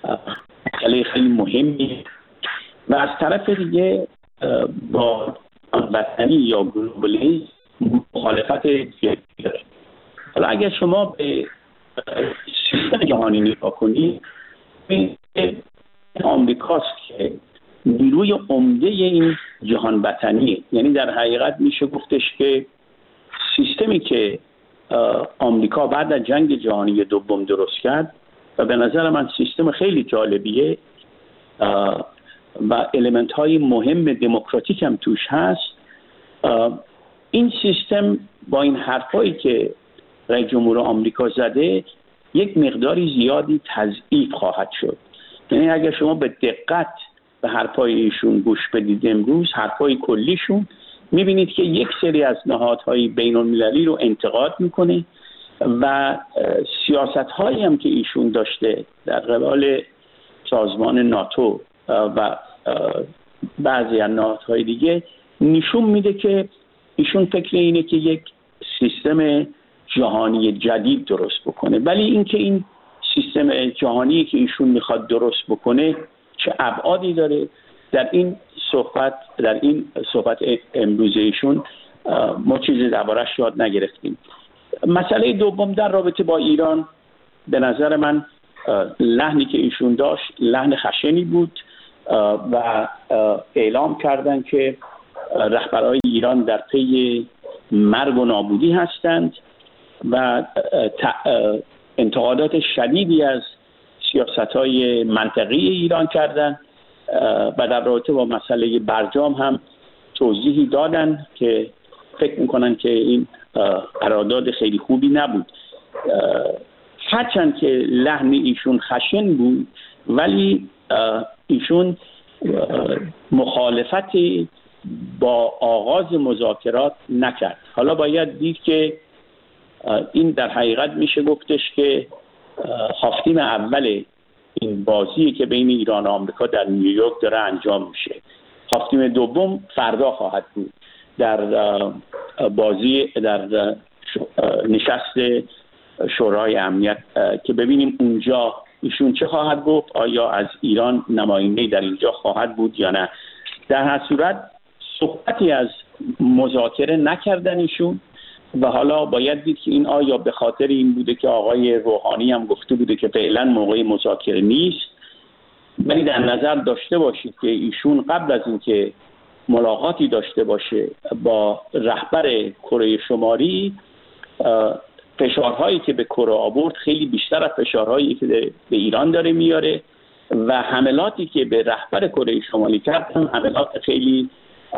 مسئله خیلی مهمی و از طرف دیگه با هموطنی یا گلوبالیسم مخالفت جدی داره. حالا اگر شما به سیستم جهانی نگاه کنید، آمریکاست که نیروی عمده این جهان وطنی، یعنی در حقیقت میشه گفتش که سیستمی که آمریکا بعد از جنگ جهانی دوم درست کرد و به نظر من سیستم خیلی جالبیه و المنت های مهم دموکراتیک هم توش هست، این سیستم با این حرفایی که رئیس جمهور آمریکا زده یک مقداری زیادی تضعیف خواهد شد. یعنی اگر شما به دقت به حرفای ایشون گوش بدید امروز، حرفای کلیشون، میبینید که یک سری از نهادهای بین المللی رو انتقاد میکنه و سیاست‌هایی هم که ایشون داشته در قبال سازمان ناتو و بعضی از نهادهای دیگه نشون میده که ایشون فکر اینه که یک سیستم جهانی جدید درست بکنه. ولی اینکه این سیستم جهانی که ایشون میخواد درست بکنه چه ابعادی داره، در این صحبت امروز ایشون ما چیزی درباره‌اش یاد نگرفتیم. مسئله دوم در رابطه با ایران، به نظر من لحنی که ایشون داشت لحن خشنی بود و اعلام کردن که رهبران ایران در پی مرگ و نابودی هستند و انتقادات شدیدی از سیاست‌های منطقی ایران کردند و در رابطه با مسئله برجام هم توضیحی دادن که فکر میکنن که این قرارداد خیلی خوبی نبود. هرچند که لحن ایشون خشن بود ولی ایشون مخالفتی با آغاز مذاکرات نکرد. حالا باید دید که این در حقیقت میشه گفتش که هافتیم اول این بازی که بین ایران و آمریکا در نیویورک داره انجام میشه. هافتیم دوم فردا خواهد بود در بازی در نشست شورای امنیت که ببینیم اونجا ایشون چه خواهد گفت، آیا از ایران نماینده در اینجا خواهد بود یا نه. در هر صورت صحبتی از مذاکره نکردن ایشون و حالا باید دید که این آیا به خاطر این بوده که آقای روحانی هم گفته بوده که فعلا موقع مذاکره نیست. ولی در نظر داشته باشید که ایشون قبل از اینکه ملاقاتی داشته باشه با رهبر کره شمالی، فشارهایی که به کره آورد خیلی بیشتر از فشارهایی که به ایران داره میاره و حملاتی که به رهبر کره شمالی کرد هم حملات خیلی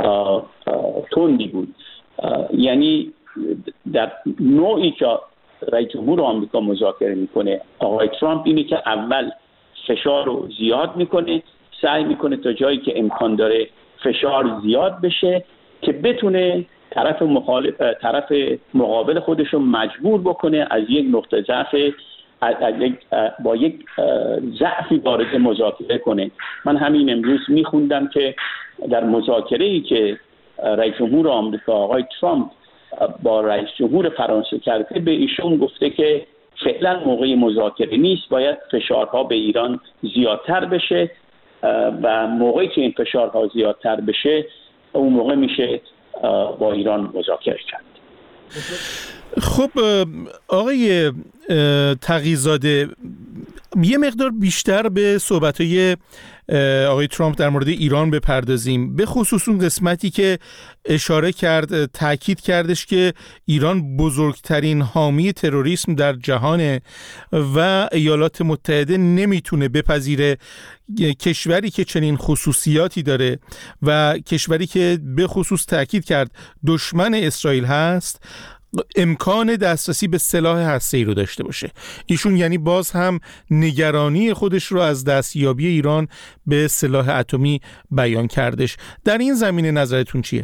تندی بود. یعنی در نوعی که رئیس جمهور آمریکا مذاکره میکنه آقای ترامپ اینه که اول فشار رو زیاد میکنه، سعی میکنه تا جایی که امکان داره فشار زیاد بشه که بتونه طرف مقابل خودش رو مجبور بکنه از یک نقطه ضعف با یک ضعفی وارد مذاکره کنه. من همین امروز میخوندم که در مذاکره‌ای که رئیس جمهور آمریکا آقای ترامپ با رئیس جمهور فرانسه کرده، به ایشون گفته که فعلا موقع مذاکره نیست، باید فشارها به ایران زیادتر بشه و موقعی که این فشارها زیادتر بشه اون موقع میشه با ایران مذاکره کرد. خب آقای تقی‌زاده، یه مقدار بیشتر به صحبت‌های آقای ترامپ در مورد ایران بپردازیم، به خصوص اون قسمتی که اشاره کرد، تاکید کردش که ایران بزرگترین حامی تروریسم در جهانه و ایالات متحده نمیتونه بپذیره کشوری که چنین خصوصیاتی داره و کشوری که به خصوص تاکید کرد دشمن اسرائیل هست امکان دسترسی به سلاح هسته‌ای رو داشته باشه. ایشون یعنی باز هم نگرانی خودش رو از دستیابی ایران به سلاح اتمی بیان کردش. در این زمینه نظرتون چیه؟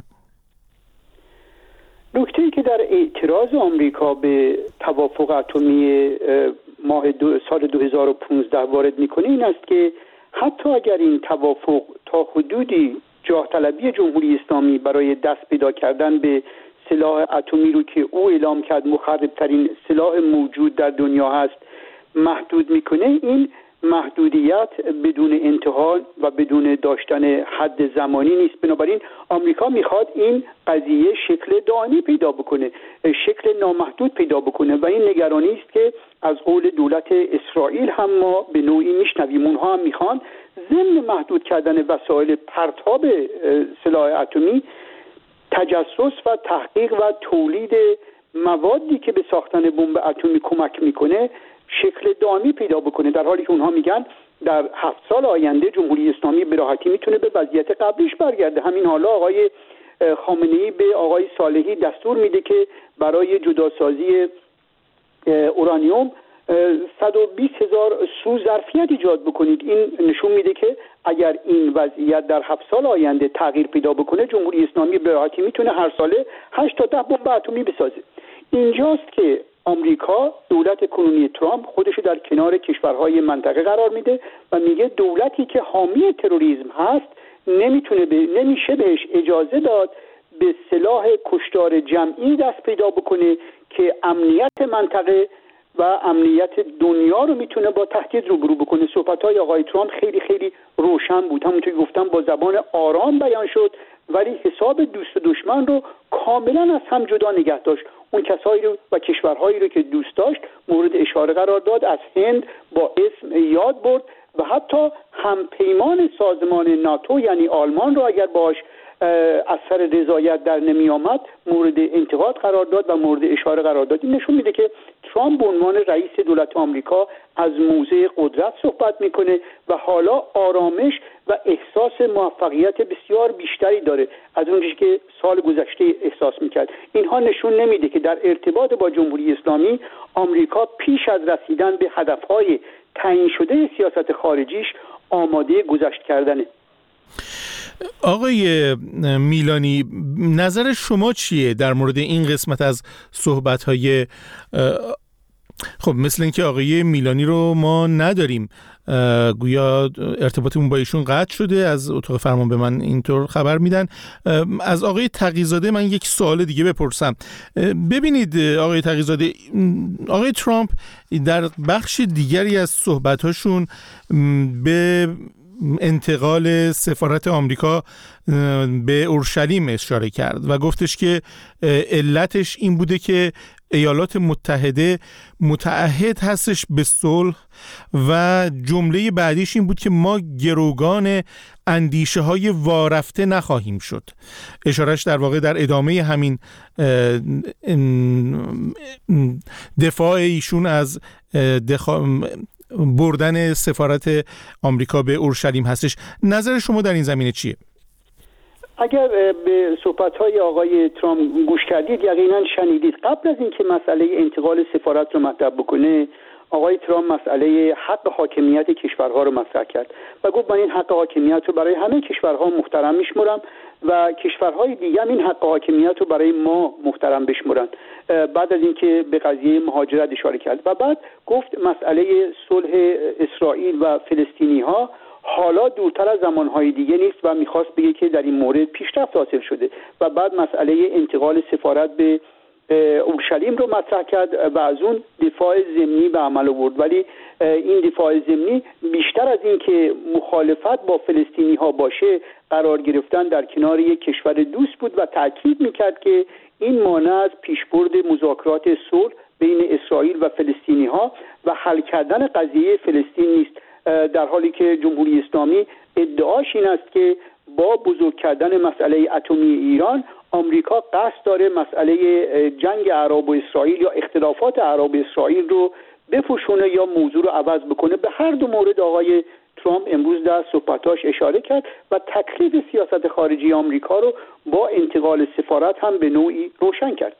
نکته‌ای که در اعتراض آمریکا به توافق اتمی سال 2015 وارد می‌کنه این است که حتی اگر این توافق تا حدودی جاه طلبی جمهوری اسلامی برای دست پیدا کردن به سلاح اتمی رو که او اعلام کرد مخربترین سلاح موجود در دنیا هست محدود میکنه، این محدودیت بدون انتها و بدون داشتن حد زمانی نیست. بنابراین آمریکا میخواد این قضیه شکل دائمی پیدا بکنه، شکل نامحدود پیدا بکنه و این نگرانی است که از قول دولت اسرائیل هم ما به نوعی میشنویم. اونها هم میخوان ضمن محدود کردن وسایل پرتاب سلاح اتمی، تجسس و تحقیق و تولید موادی که به ساختن بمب اتمی کمک میکنه شکل دائمی پیدا بکنه، در حالی که اونها میگن در 7 سال آینده جمهوری اسلامی به راحتی میتونه به وضعیت قبلیش برگرده. همین حالا آقای خامنه‌ای به آقای صالحی دستور میده که برای جداسازی اورانیوم 120,000 سو ظرفیت ایجاد بکنید. این نشون میده که اگر این وضعیت در 7 سال آینده تغییر پیدا بکنه جمهوری اسلامی به راحتی میتونه هر ساله 8 تا 10 بمب اتمی بسازه. اینجاست که آمریکا، دولت کنونی ترامپ، خودشو در کنار کشورهای منطقه قرار میده و میگه دولتی که حامی تروریسم هست نمیشه بهش اجازه داد به سلاح کشتار جمعی دست پیدا بکنه که امنیت منطقه و امنیت دنیا رو میتونه با تهدید روبرو بکنه. صحبت‌های آقای ترامپ خیلی خیلی روشن بود، همونطور که گفتم با زبان آرام بیان شد، ولی حساب دوست و دشمن رو کاملا از هم جدا نگه داشت. اون کسایی رو و کشورهایی رو که دوست داشت مورد اشاره قرار داد، از هند با اسم یاد برد و حتی همپیمان سازمان ناتو یعنی آلمان رو اگر باش اثر رضایت در نمی آمد مورد انتقاد قرار داد و مورد اشاره قرار داد. این نشون میده که ترامپ به عنوان رئیس دولت آمریکا از موضع قدرت صحبت میکنه و حالا آرامش و احساس موفقیت بسیار بیشتری داره از اونجایی که سال گذشته احساس میکرد. اینها نشون نمیده که در ارتباط با جمهوری اسلامی آمریکا پیش از رسیدن به هدفهای تعیین شده سیاست خارجیش آماده گذشت کردنه. آقای میلانی، نظر شما چیه در مورد این قسمت از صحبت‌های خب مثل اینکه آقای میلانی رو ما نداریم، گویا ارتباطمون با ایشون قطع شده، از اتاق فرمان به من اینطور خبر میدن. از آقای تقی‌زاده من یک سوال دیگه بپرسم. ببینید آقای تقی‌زاده، آقای ترامپ در بخش دیگری از صحبت‌هاشون به انتقال سفارت آمریکا به اورشلیم اشاره کرد و گفتش که علتش این بوده که ایالات متحده متعهد هستش به صلح و جمله بعدیش این بود که ما گروگان اندیشه های وارفته نخواهیم شد. اشارش در واقع در ادامه همین دفاع ایشون از بردن سفارت آمریکا به اورشلیم هستش. نظر شما در این زمینه چیه؟ اگر به صحبت‌های آقای ترامپ گوش کردید یقینا شنیدید قبل از اینکه مسئله انتقال سفارت رو مطرح بکنه آقای ترامپ مسئله حق حاکمیت کشورها رو مطرح کرد و گفت من این حق حاکمیت رو برای همه کشورها محترم میشمرم و کشورهای دیگه هم این حق حاکمیت رو برای ما محترم بشمرن. بعد از اینکه به قضیه مهاجرت اشاره کرد و بعد گفت مسئله صلح اسرائیل و فلسطینی ها حالا دورتر از زمانهای دیگه نیست و میخواست بگه که در این مورد پیشرفت حاصل شده و بعد مسئله انتقال سفارت به اورشلیم رو مطرح کرد و از اون دفاع ضمنی به عمل آورد. ولی این دفاع ضمنی بیشتر از این که مخالفت با فلسطینی ها باشه قرار گرفتن در کنار یک کشور دوست بود و تاکید میکرد که این مانع از پیشبرد مذاکرات صلح بین اسرائیل و فلسطینی ها و حل کردن قضیه فلسطین نیست، در حالی که جمهوری اسلامی ادعاش این است که با بزرگ کردن مسئله اتمی ایران آمریکا قصد داره مسئله جنگ عرب و اسرائیل یا اختلافات عرب و اسرائیل رو بپوشونه یا موضوع رو عوض بکنه. به هر دو مورد آقای ترامپ امروز در صحبتاش اشاره کرد و تکلیف سیاست خارجی آمریکا رو با انتقال سفارت هم به نوعی روشن کرد.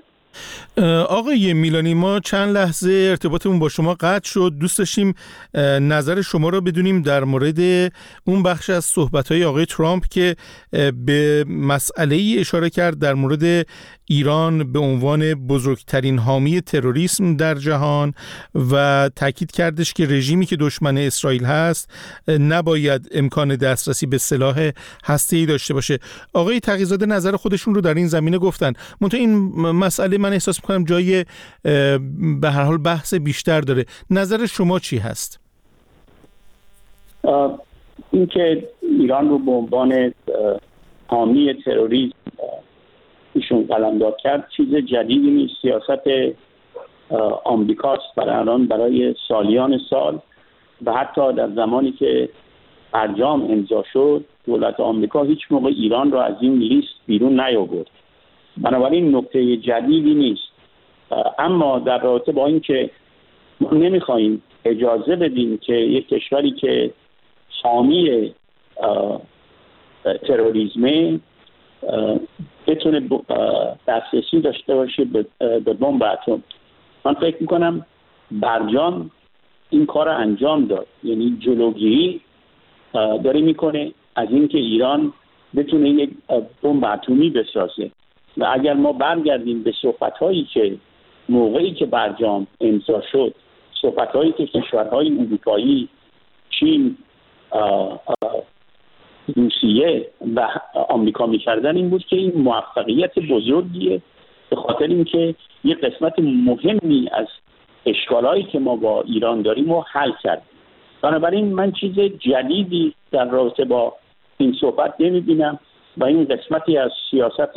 آقای میلانی، ما چند لحظه ارتباطمون با شما قطع شد. دوست داشتیم نظر شما رو بدونیم در مورد اون بخش از صحبت‌های آقای ترامپ که به مسئله ای اشاره کرد در مورد ایران به عنوان بزرگترین حامی تروریسم در جهان و تاکید کردش که رژیمی که دشمن اسرائیل هست نباید امکان دسترسی به سلاح هسته‌ای داشته باشه. آقای تقی‌زاده نظر خودشون رو در این زمینه گفتن. منتها این مسئله من احساس می‌کنم جای به هر حال بحث بیشتر داره. نظر شما چی هست؟ اینکه ایران رو به عنوان حامی تروریسم ایشون قلمداد کرد چیز جدیدی نیست. سیاست آمریکاست برای سالیان سال و حتی در زمانی که برجام امضا شد دولت آمریکا هیچ موقع ایران را از این لیست بیرون نیاورد. بنابراین نکته جدیدی نیست. اما در رابطه با این که ما نمیخواهیم اجازه بدیم که یک کشوری که حامی تروریسم بتونه دسترسی داشته باشه به بمب اتم. من فکر میکنم برجام این کار رو انجام داد، یعنی جلوگیری داره میکنه از اینکه ایران بتونه یک بمب اتمی بسازه. و اگر ما برگردیم به صحبت‌هایی که موقعی که برجام امضا شد، صحبت‌هایی که کشورهای اروپایی، چین، روسیه و آمریکا می‌کردن این بود که این موفقیت بزرگیه به خاطر اینکه یک قسمت مهمی از اشکالایی که ما با ایران داریم رو حل کرد. بنابراین من چیز جدیدی در رابطه با این صحبت نمی‌بینم و این قسمتی از سیاست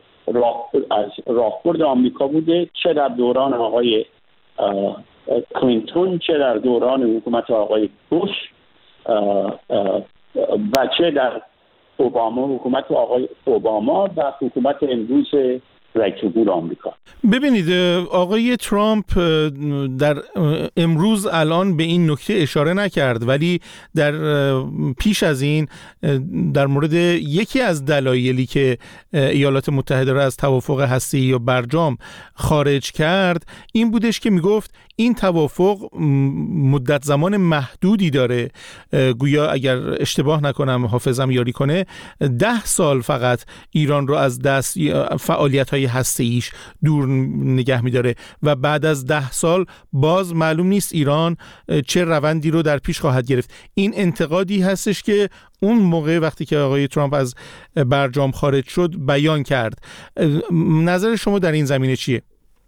راهبرد آمریکا بوده، چه در دوران آقای کلینتون، چه در دوران حکومت آقای بوش و چه در حکومت آقای اوباما و حکومت امروز رئیس جمهور آمریکا. ببینید آقای ترامپ در امروز الان به این نکته اشاره نکرد، ولی در پیش از این در مورد یکی از دلایلی که ایالات متحده را از توافق هسته‌ای یا برجام خارج کرد این بودش که میگفت این توافق مدت زمان محدودی داره، گویا اگر اشتباه نکنم حافظم یاری کنه 10 سال فقط ایران رو از دست فعالیت‌های هسته‌ایش دور نگه می‌داره و بعد از 10 سال باز معلوم نیست ایران چه روندی رو در پیش خواهد گرفت. این انتقادی هستش که اون موقع وقتی که آقای ترامپ از برجام خارج شد بیان کرد. نظر شما در این زمینه چیه؟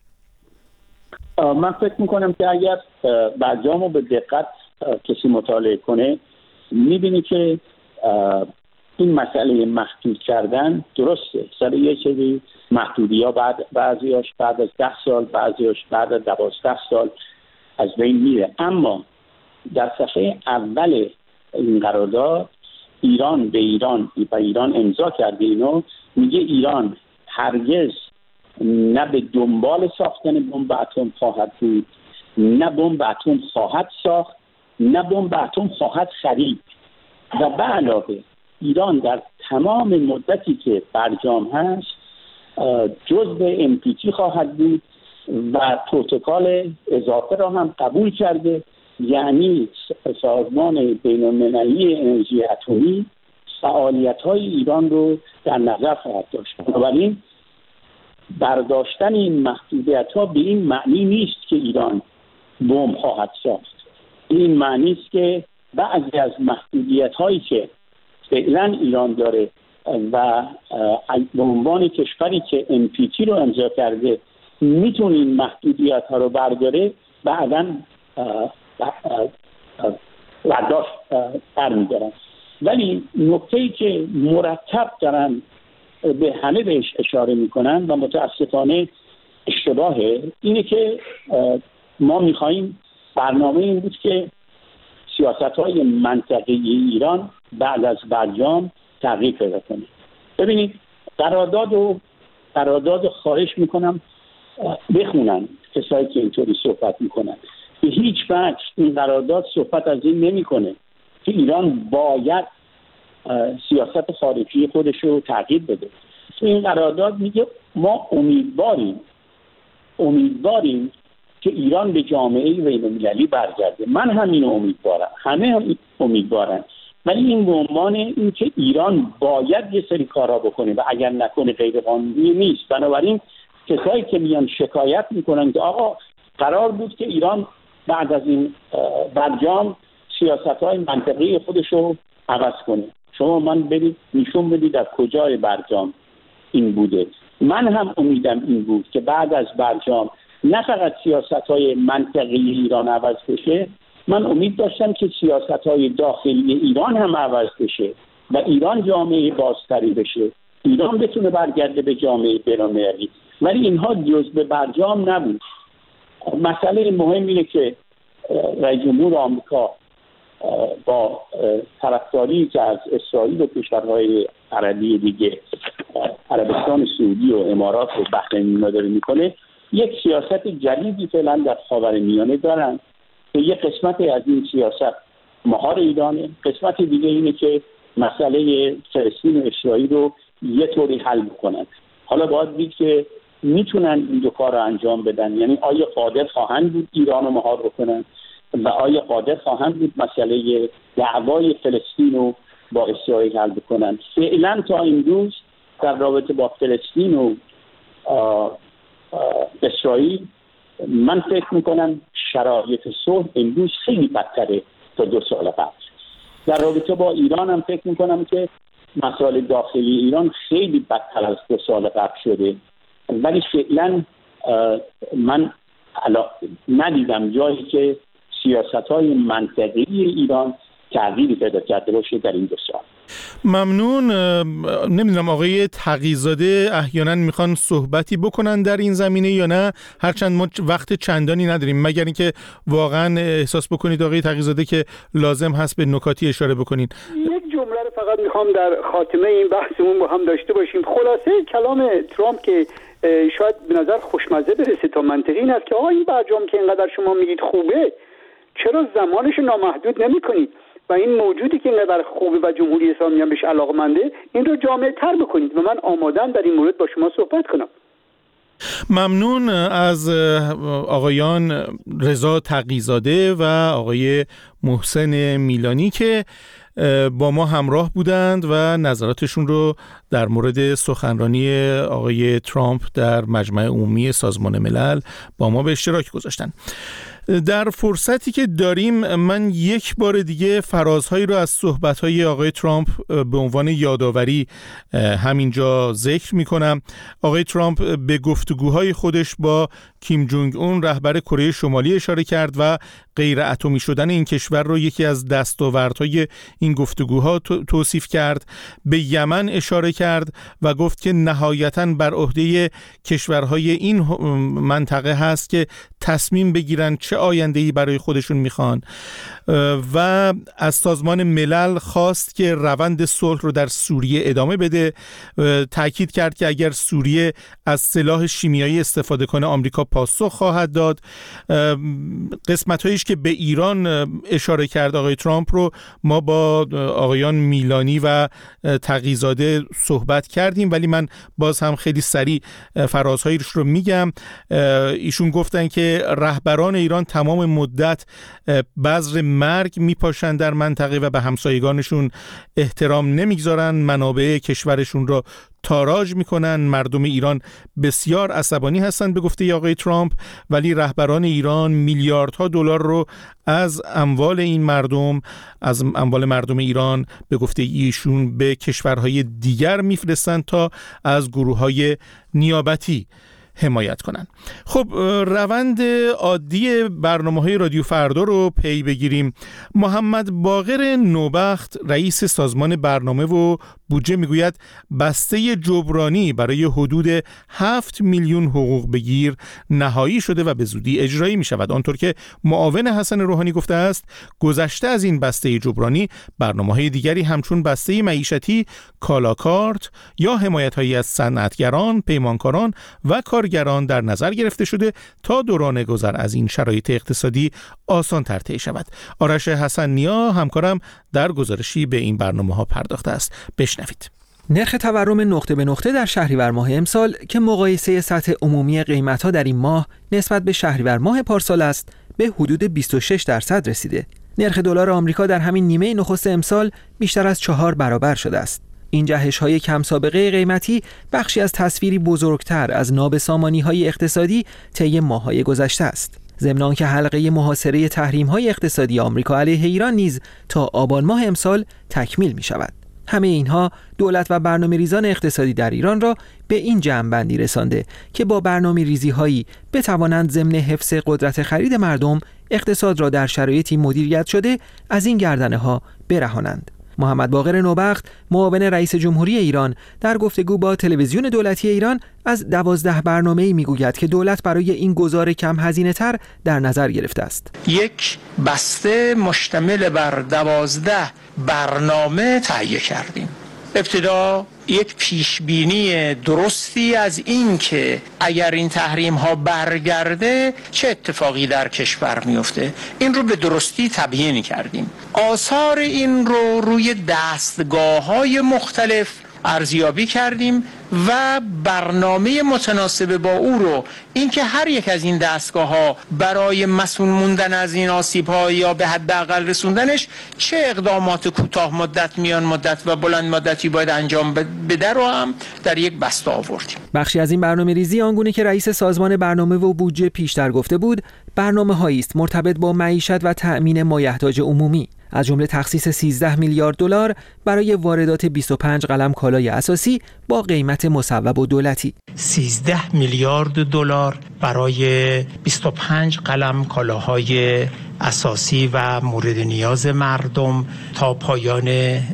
من فکر میکنم که اگر برجام رو به دقت کسی مطالعه کنه میبینی که این مسئله محدود کردن درسته. سر یه سری محدودی ها بعضیاش بعد از 10 سال، بعضیاش بعد از 12 سال از بین میره. اما در صفحه اول این قرارداد ایران به ایران امضا کرده اینو، میگه ایران هرگز نه به دنبال ساختن بمب اتم خواهد بود، نه بمب اتم خواهد ساخت، نه بمب اتم خواهد خرید. و به علاوه ایران در تمام مدتی که برجام هست جزء NPT خواهد بود و پروتکل اضافه را هم قبول کرده، یعنی سازمان بین‌المللی انرژی اتمی فعالیت‌های ایران رو در نظر خواهد داشت. بنابراین برداشتن این محدودیت‌ها به این معنی نیست که ایران بمب خواهد ساخت. این معنی است که بعضی از محدودیت‌هایی که فعلا ایران داره و به عنوان کشوری که NPT رو امضا کرده میتونه این محدودیت‌ها رو برداره، بعداً برداشت برمی‌دارن. ولی نکته‌ای که مرتب دارن به همه بهش اشاره میکنن و متاسفانه اشتباهه، اینه که ما میخواییم برنامه این بود که سیاست‌های منطقه‌ای ایران بعد از برجام تغییر پیدا کنه. ببینید قرارداد خواهش میکنم بخونن کسایی که اینطوری صحبت میکنن. به هیچ وجه این قرارداد صحبت از این نمیکنه که ایران باید سیاست خارجی خودش رو تغییر بده. این قرارداد میگه ما امیدواریم که ایران به جامعه بین‌المللی برگرده. من همین امیدوارم، همه هم امیدوارن، ولی این به عنوان این که ایران باید یه سری کارا بکنه و اگر نکنه غیر قانونی نیست. بنابراین کسایی که میان شکایت میکنن که آقا قرار بود که ایران بعد از این برجام سیاست‌های منطقی خودش رو عوض کنه، شما من برید نشون بدید در کجای برجام این بوده. من هم امیدم این بود که بعد از برجام نه فقط سیاست‌های منطقی ایران عوض بشه، من امید داشتم که سیاست‌های داخلی ایران هم عوض بشه و ایران جامعه بازتری بشه، ایران بتونه برگرده به جامعه بین‌المللی، ولی اینها جزء برجام نبود. مسئله مهم اینه که رئیس جمهور آمریکا با طرفداری که از اسرائیل و کشورهای عربی دیگه، عربستان سعودی و امارات و بحرین داره میکنه، یک سیاست جدیدی فعلا در خاورمیانه دارن که یک قسمت از این سیاست مهار ایرانه، قسمت دیگه اینه که مسئله فلسطین و اسرائیل رو یه طوری حل بکنن. حالا باید دید که میتونن این دو کار رو انجام بدن، یعنی آیا قادر خواهند بود ایران رو مهار بکنن و آیا قادر خواهند بود مسئله دعوای فلسطین رو با اسرائیل حل بکنن. فعلا تا این روز در رابطه با فلسطین و اسرائیل من فکر میکنم شرایط صلح امروز خیلی بدتره تا 2 سال قبل. در رابطه با ایران هم فکر میکنم که مسائل داخلی ایران خیلی بدتر از 2 سال قبل شده، ولی فعلا من ندیدم جایی که سیاست‌های منطقی ایران تغییری پیدا کرده باشه در این 2 سال. ممنون. نمیدونم آقای تقی‌زاده احیانا میخوان صحبتی بکنن در این زمینه یا نه، هرچند ما وقت چندانی نداریم، مگر اینکه واقعا احساس بکنید آقای تقی‌زاده که لازم هست به نکاتی اشاره بکنین. یک جمله رو فقط میخوام در خاتمه این بحثمون با هم داشته باشیم. خلاصه کلام ترامپ که شاید به نظر خوشمزه برسه تا منطقی این است که آقا این برجام که اینقدر شما میگید خوبه، چرا زمانش نامحدود نمی‌کنید و این موجودی که اینقدر خوبه و جمهوری اسلامی هم بهش علاقه‌منده این رو جامعه تر بکنید و من آمادم در این مورد با شما صحبت کنم. ممنون از آقایان رضا تقی‌زاده و آقای محسن میلانی که با ما همراه بودند و نظراتشون رو در مورد سخنرانی آقای ترامپ در مجمع عمومی سازمان ملل با ما به اشتراک گذاشتن. در فرصتی که داریم من یک بار دیگه فرازهایی رو از صحبت‌های آقای ترامپ به عنوان یادآوری همینجا ذکر می‌کنم. آقای ترامپ به گفتگوهای خودش با کیم جونگ اون رهبر کره شمالی اشاره کرد و غیر اتمی شدن این کشور رو یکی از دستاوردهای این گفتگوها توصیف کرد. به یمن اشاره کرد و گفت که نهایتاً بر عهده کشورهای این منطقه هست که تصمیم بگیرن چه آینده‌ای برای خودشون میخوان و از سازمان ملل خواست که روند صلح رو در سوریه ادامه بده. تاکید کرد که اگر سوریه از سلاح شیمیایی استفاده کنه آمریکا پاسخ خواهد داد. قسمت‌هایش که به ایران اشاره کرد آقای ترامپ رو ما با آقایان میلانی و تقی‌زاده صحبت کردیم، ولی من باز هم خیلی سریع فرازهایش رو میگم. ایشون گفتن که رهبران ایران تمام مدت بذر مرگ میپاشن در منطقه و به همسایگانشون احترام نمیگذارن، منابع کشورشون رو تاراج میکنن. مردم ایران بسیار عصبانی هستند به گفته آقای ترامپ، ولی رهبران ایران میلیاردها دلار رو از اموال این مردم، از اموال مردم ایران به گفته ایشون به کشورهای دیگر میفرستند تا از گروههای نیابتی حمایت کنن. خب روند عادی برنامه‌های رادیو فردا رو پی بگیریم. محمد باقر نوبخت رئیس سازمان برنامه و بودجه میگوید بسته جبرانی برای حدود 7 میلیون حقوق بگیر نهایی شده و به زودی اجرایی می شود. آنطور که معاون حسن روحانی گفته است گذشته از این بسته جبرانی برنامه‌های دیگری همچون بسته معیشتی، کالاکارت یا حمایت‌هایی از صنعتگران، پیمانکاران و کارگران در نظر گرفته شده تا دوران گذر از این شرایط اقتصادی آسان تر طی شود. آرش حسن نیا همکارم در گزارشی به این برنامه‌ها پرداخته است. بشنوید. نرخ تورم نقطه به نقطه در شهریور ماه امسال که مقایسه سطح عمومی قیمت‌ها در این ماه نسبت به شهریور ماه پارسال است به حدود 26% رسیده. نرخ دلار آمریکا در همین نیمه نخست امسال بیشتر از 4 برابر شده است. این جهش‌های کم سابقه قیمتی بخشی از تصویری بزرگتر از نابسامانی‌های اقتصادی طی ماه‌های گذشته است. ضمن آنکه حلقه محاصره تحریم‌های اقتصادی آمریکا علیه ایران نیز تا آبان ماه امسال تکمیل می‌شود. همه اینها دولت و برنامه‌ریزان اقتصادی در ایران را به این جمع‌بندی رسانده که با برنامه‌ریزی‌هایی بتوانند ضمن حفظ قدرت خرید مردم اقتصاد را در شرایطی مدیریت شده از این گردنه‌ها برهانند. محمد باقر نوبخت، معاون رئیس جمهوری ایران، در گفتگو با تلویزیون دولتی ایران از 12 برنامه‌ای میگوید که دولت برای این گزار کم هزینه‌تر در نظر گرفته است. یک بسته مشتمل بر 12 برنامه تهیه کردیم. ابتدا یک پیشبینی درستی از این که اگر این تحریم ها برگرده چه اتفاقی در کشور میفته، این رو به درستی تبیین کردیم. آثار این رو روی دستگاه های مختلف ارزیابی کردیم و برنامه متناسب با او رو، اینکه هر یک از این دستگاه‌ها برای مسئول موندن از این آسیب‌ها یا به حداقل رسوندنش چه اقدامات کوتاه مدت، میان مدت و بلند مدتی باید انجام بده رو هم در یک بسته آوردیم. بخشی از این برنامه‌ریزی آنگونه که رئیس سازمان برنامه و بودجه پیشتر گفته بود، برنامه‌هایی است مرتبط با معیشت و تأمین مایحتاج عمومی، از جمله تخصیص 13 میلیارد دلار برای واردات 25 قلم کالای اساسی با قیمت مصوب و دولتی. 13 میلیارد دلار برای 25 قلم کالاهای اساسی و مورد نیاز مردم تا پایان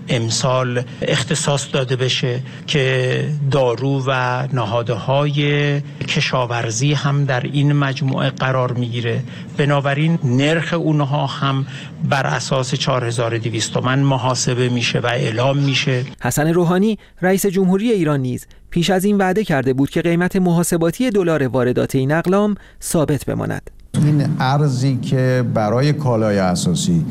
امسال اختصاص داده بشه که دارو و نهادهای کشاورزی هم در این مجموعه قرار میگیره. بنابراین نرخ اونها هم بر اساس 4200 تومان محاسبه میشه و اعلام میشه. حسن روحانی رئیس جمهوری ایران نیز پیش از این وعده کرده بود که قیمت محاسباتی دلار واردات این اقلام ثابت بماند. این ارزی که برای کالای اساسی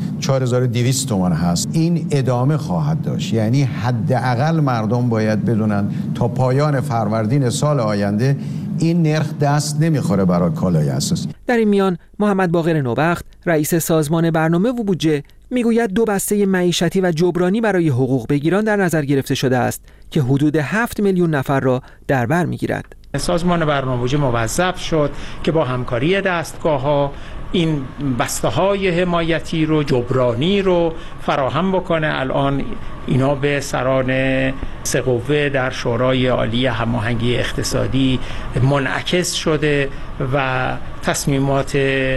4200 تومان هست، این ادامه خواهد داشت. یعنی حداقل مردم باید بدونن تا پایان فروردین سال آینده این نرخ دست نمیخوره برای کالای اساسی. در این میان محمد باقر نوبخت رئیس سازمان برنامه و بودجه میگوید 2 بسته معیشتی و جبرانی برای حقوق بگیران در نظر گرفته شده است که حدود 7 میلیون نفر را در بر میگیرد. سازمان برنامه بودجه موظف شد که با همکاری دستگاه‌ها این بسته‌های حمایتی رو، جبرانی رو فراهم بکنه. الان اینا به سران 3 قوه در شورای عالی هماهنگی اقتصادی منعکس شده و تصمیمات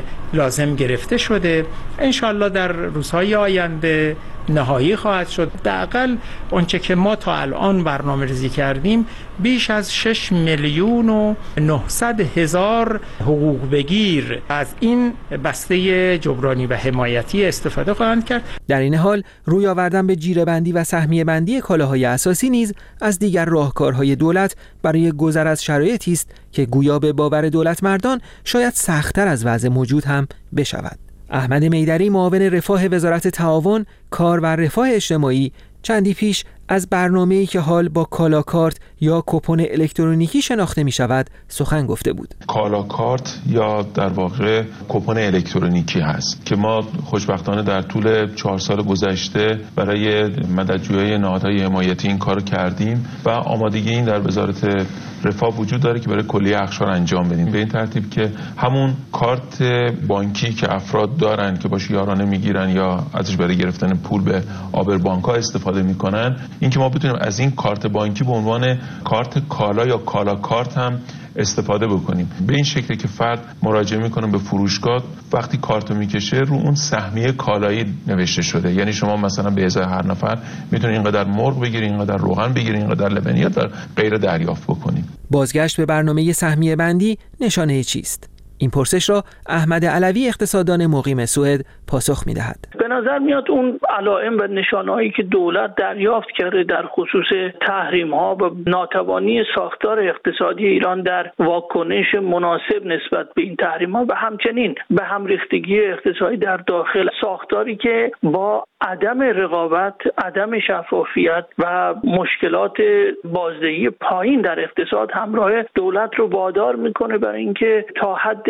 لازم گرفته شده. انشالله در روزهای آینده نهایی خواهد شد. حداقل آنچه که ما تا الان برنامه‌ریزی کردیم بیش از 6 میلیون و 900 هزار حقوق بگیر از این بسته جبرانی و حمایتی استفاده خواهند کرد. در این حال روی آوردن به جیره بندی و سهمیه بندی کالاهای اساسی نیز از دیگر راهکارهای دولت برای گذر از شرایطی است که گویا به باور دولت مردان شاید سخت‌تر از وضع موجود هم بشود. احمد میدری معاون رفاه وزارت تعاون، کار و رفاه اجتماعی چندی پیش از برنامه‌ای که حال با کالاکارت یا کوپن الکترونیکی شناخته می شود سخن گفته بود. کالاکارت یا در واقع کوپن الکترونیکی هست که ما خوشبختانه در طول 4 سال گذشته برای مددجویی نهادهای حمایتی این کار کردیم و آمادگی این در وزارت رفاه وجود داره که برای کلیه اقشار انجام بدیم، به این ترتیب که همون کارت بانکی که افراد دارن که باش یارانه میگیرن یا ازش برای گرفتن پول به آبر بانک‌ها استفاده میکنن، اینکه ما بتونیم از این کارت بانکی به عنوان کارت کالا یا کالا کارت هم استفاده بکنیم. به این شکلی که فرد مراجعه میکنه به فروشگاه، وقتی کارتو میکشه رو اون سهمیه کالایی نوشته شده، یعنی شما مثلا به ازای هر نفر میتونید اینقدر مرغ بگیرید، اینقدر روغن بگیرید، اینقدر لبنیات و غیره دریافت بکنید. بازگشت به برنامه سهمیه بندی نشانه چیست؟ این پرسش را احمد علوی اقتصاددان مقیم سوئد پاسخ می‌دهد. به نظر میاد اون علائم و نشانه‌هایی که دولت دریافت کرده در خصوص تحریم‌ها و ناتوانی ساختار اقتصادی ایران در واکنش مناسب نسبت به این تحریم‌ها و همچنین به هم ریختگی اقتصادی در داخل، ساختاری که با عدم رقابت، عدم شفافیت و مشکلات بازدهی پایین در اقتصاد همراه، دولت رو وادار میکنه برای اینکه تا حد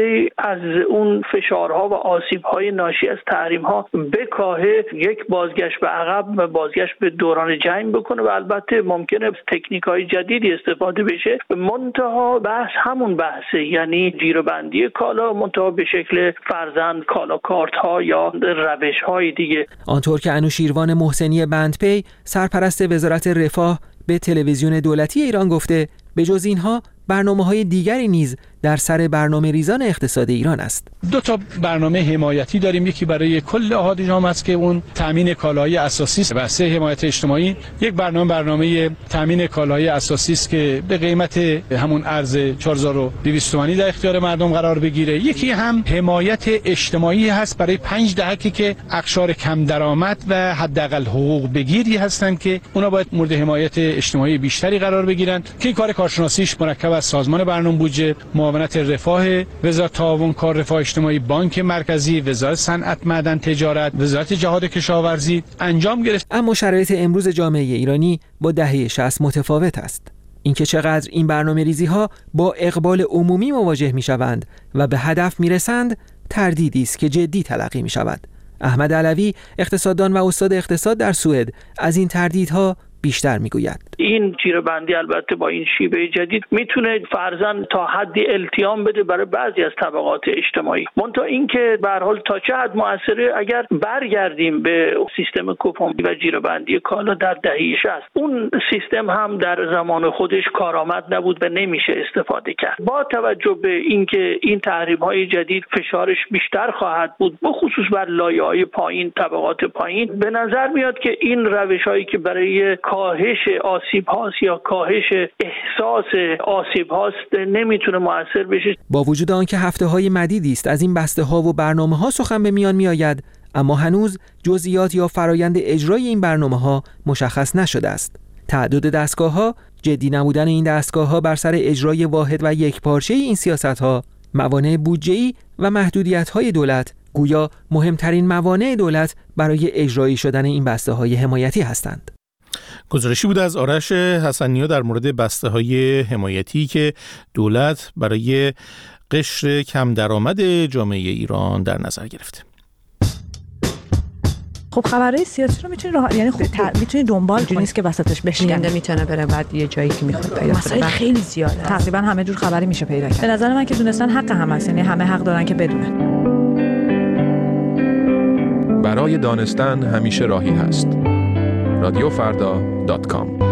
عده‌ای از اون فشارها و آسیب‌های ناشی از تحریم‌ها بکاهه، یک بازگشت به عقب و بازگشت به دوران جنگ بکنه و البته ممکنه تکنیک‌های جدیدی استفاده بشه. منتها بحث همون بحثه، یعنی جیره‌بندی کالا، منتها به شکل فرزند کالا کارت‌ها یا روش‌های دیگه. آنطور که انوشیروان محسنی بندپی سرپرست وزارت رفاه به تلویزیون دولتی ایران گفته، به جز اینها برنامه‌های دیگری نیز در سر برنامه ریزان اقتصاد ایران است. 2 تا برنامه حمایتی داریم، یکی برای کل اهالی جامعه است که اون تامین کالاهای اساسی است و 3 حمایت اجتماعی. یک برنامه تامین کالاهای اساسی است که به قیمت همون ارز 4200 تومانی در اختیار مردم قرار بگیره. یکی هم حمایت اجتماعی هست برای 5 دهکی که اقشار کم درآمد و حداقل حقوق بگیری هستند که اونا باید مورد حمایت اجتماعی بیشتری قرار بگیرن که این کار کارشناسیش مرکب از سازمان برنامه بودجه، معاونت رفاه، وزارت تعاون کار رفاه اجتماعی، بانک مرکزی، وزارت صنعت معدن تجارت، وزارت جهاد کشاورزی انجام گرفت. اما شرایط امروز جامعه ایرانی با دهه 60 متفاوت است. اینکه چقدر این برنامه‌ریزی‌ها با اقبال عمومی مواجه می‌شوند و به هدف می‌رسند تردیدی است که جدی تلقی می‌شود. احمد علوی، اقتصاددان و استاد اقتصاد در سوئد، از این تردیدها بیشتر میگوید. این جیره‌بندی البته با این شیوه جدید میتونه فرضاً تا حدی التیام بده برای بعضی از طبقات اجتماعی. منتها اینکه به هر حال تا چه حد موثره، اگر برگردیم به سیستم کوپن و جیره‌بندی کالا در دهه 60، اون سیستم هم در زمان خودش کارآمد نبود و نمیشه استفاده کرد. با توجه به اینکه این تحریم‌های جدید فشارش بیشتر خواهد بود، به خصوص بر لایه‌های پایین، طبقات پایین، به نظر میاد که این روش‌هایی که برای کاهش آسیب هاست یا کاهش احساس آسیب هاست نمیتونه مؤثر بشه. با وجود آنکه هفته‌های مدیدی است از این بسته ها و برنامه‌ها سخن به میان میآید، اما هنوز جزئیات یا فرایند اجرای این برنامه‌ها مشخص نشده است. تعدد دستگاه‌ها، جدی نبودن این دستگاه‌ها بر سر اجرای واحد و یکپارچه این سیاست‌ها، موانع بودجه‌ای و محدودیت‌های دولت گویا مهمترین موانع دولت برای اجرایی شدن این بسته‌های حمایتی هستند. گزارشی بود از آرش حسنی‌ها در مورد بسته‌های حمایتی که دولت برای قشر کم درآمد جامعه ایران در نظر گرفته. خب خبرهای سیاسی رو میتونی یعنی میتونی دنبال کنی، نیست که وسطش بشکنی، میتونه بره بعد یه جایی که میخواد پیدا کنه. مسائل خیلی زیاده، تقریبا همه جور خبری میشه پیدا کرد. به نظر من که دونستن حق همه است، یعنی همه حق دارن که بدونن. برای دانستن همیشه راهی هست. رادیوفردا.com.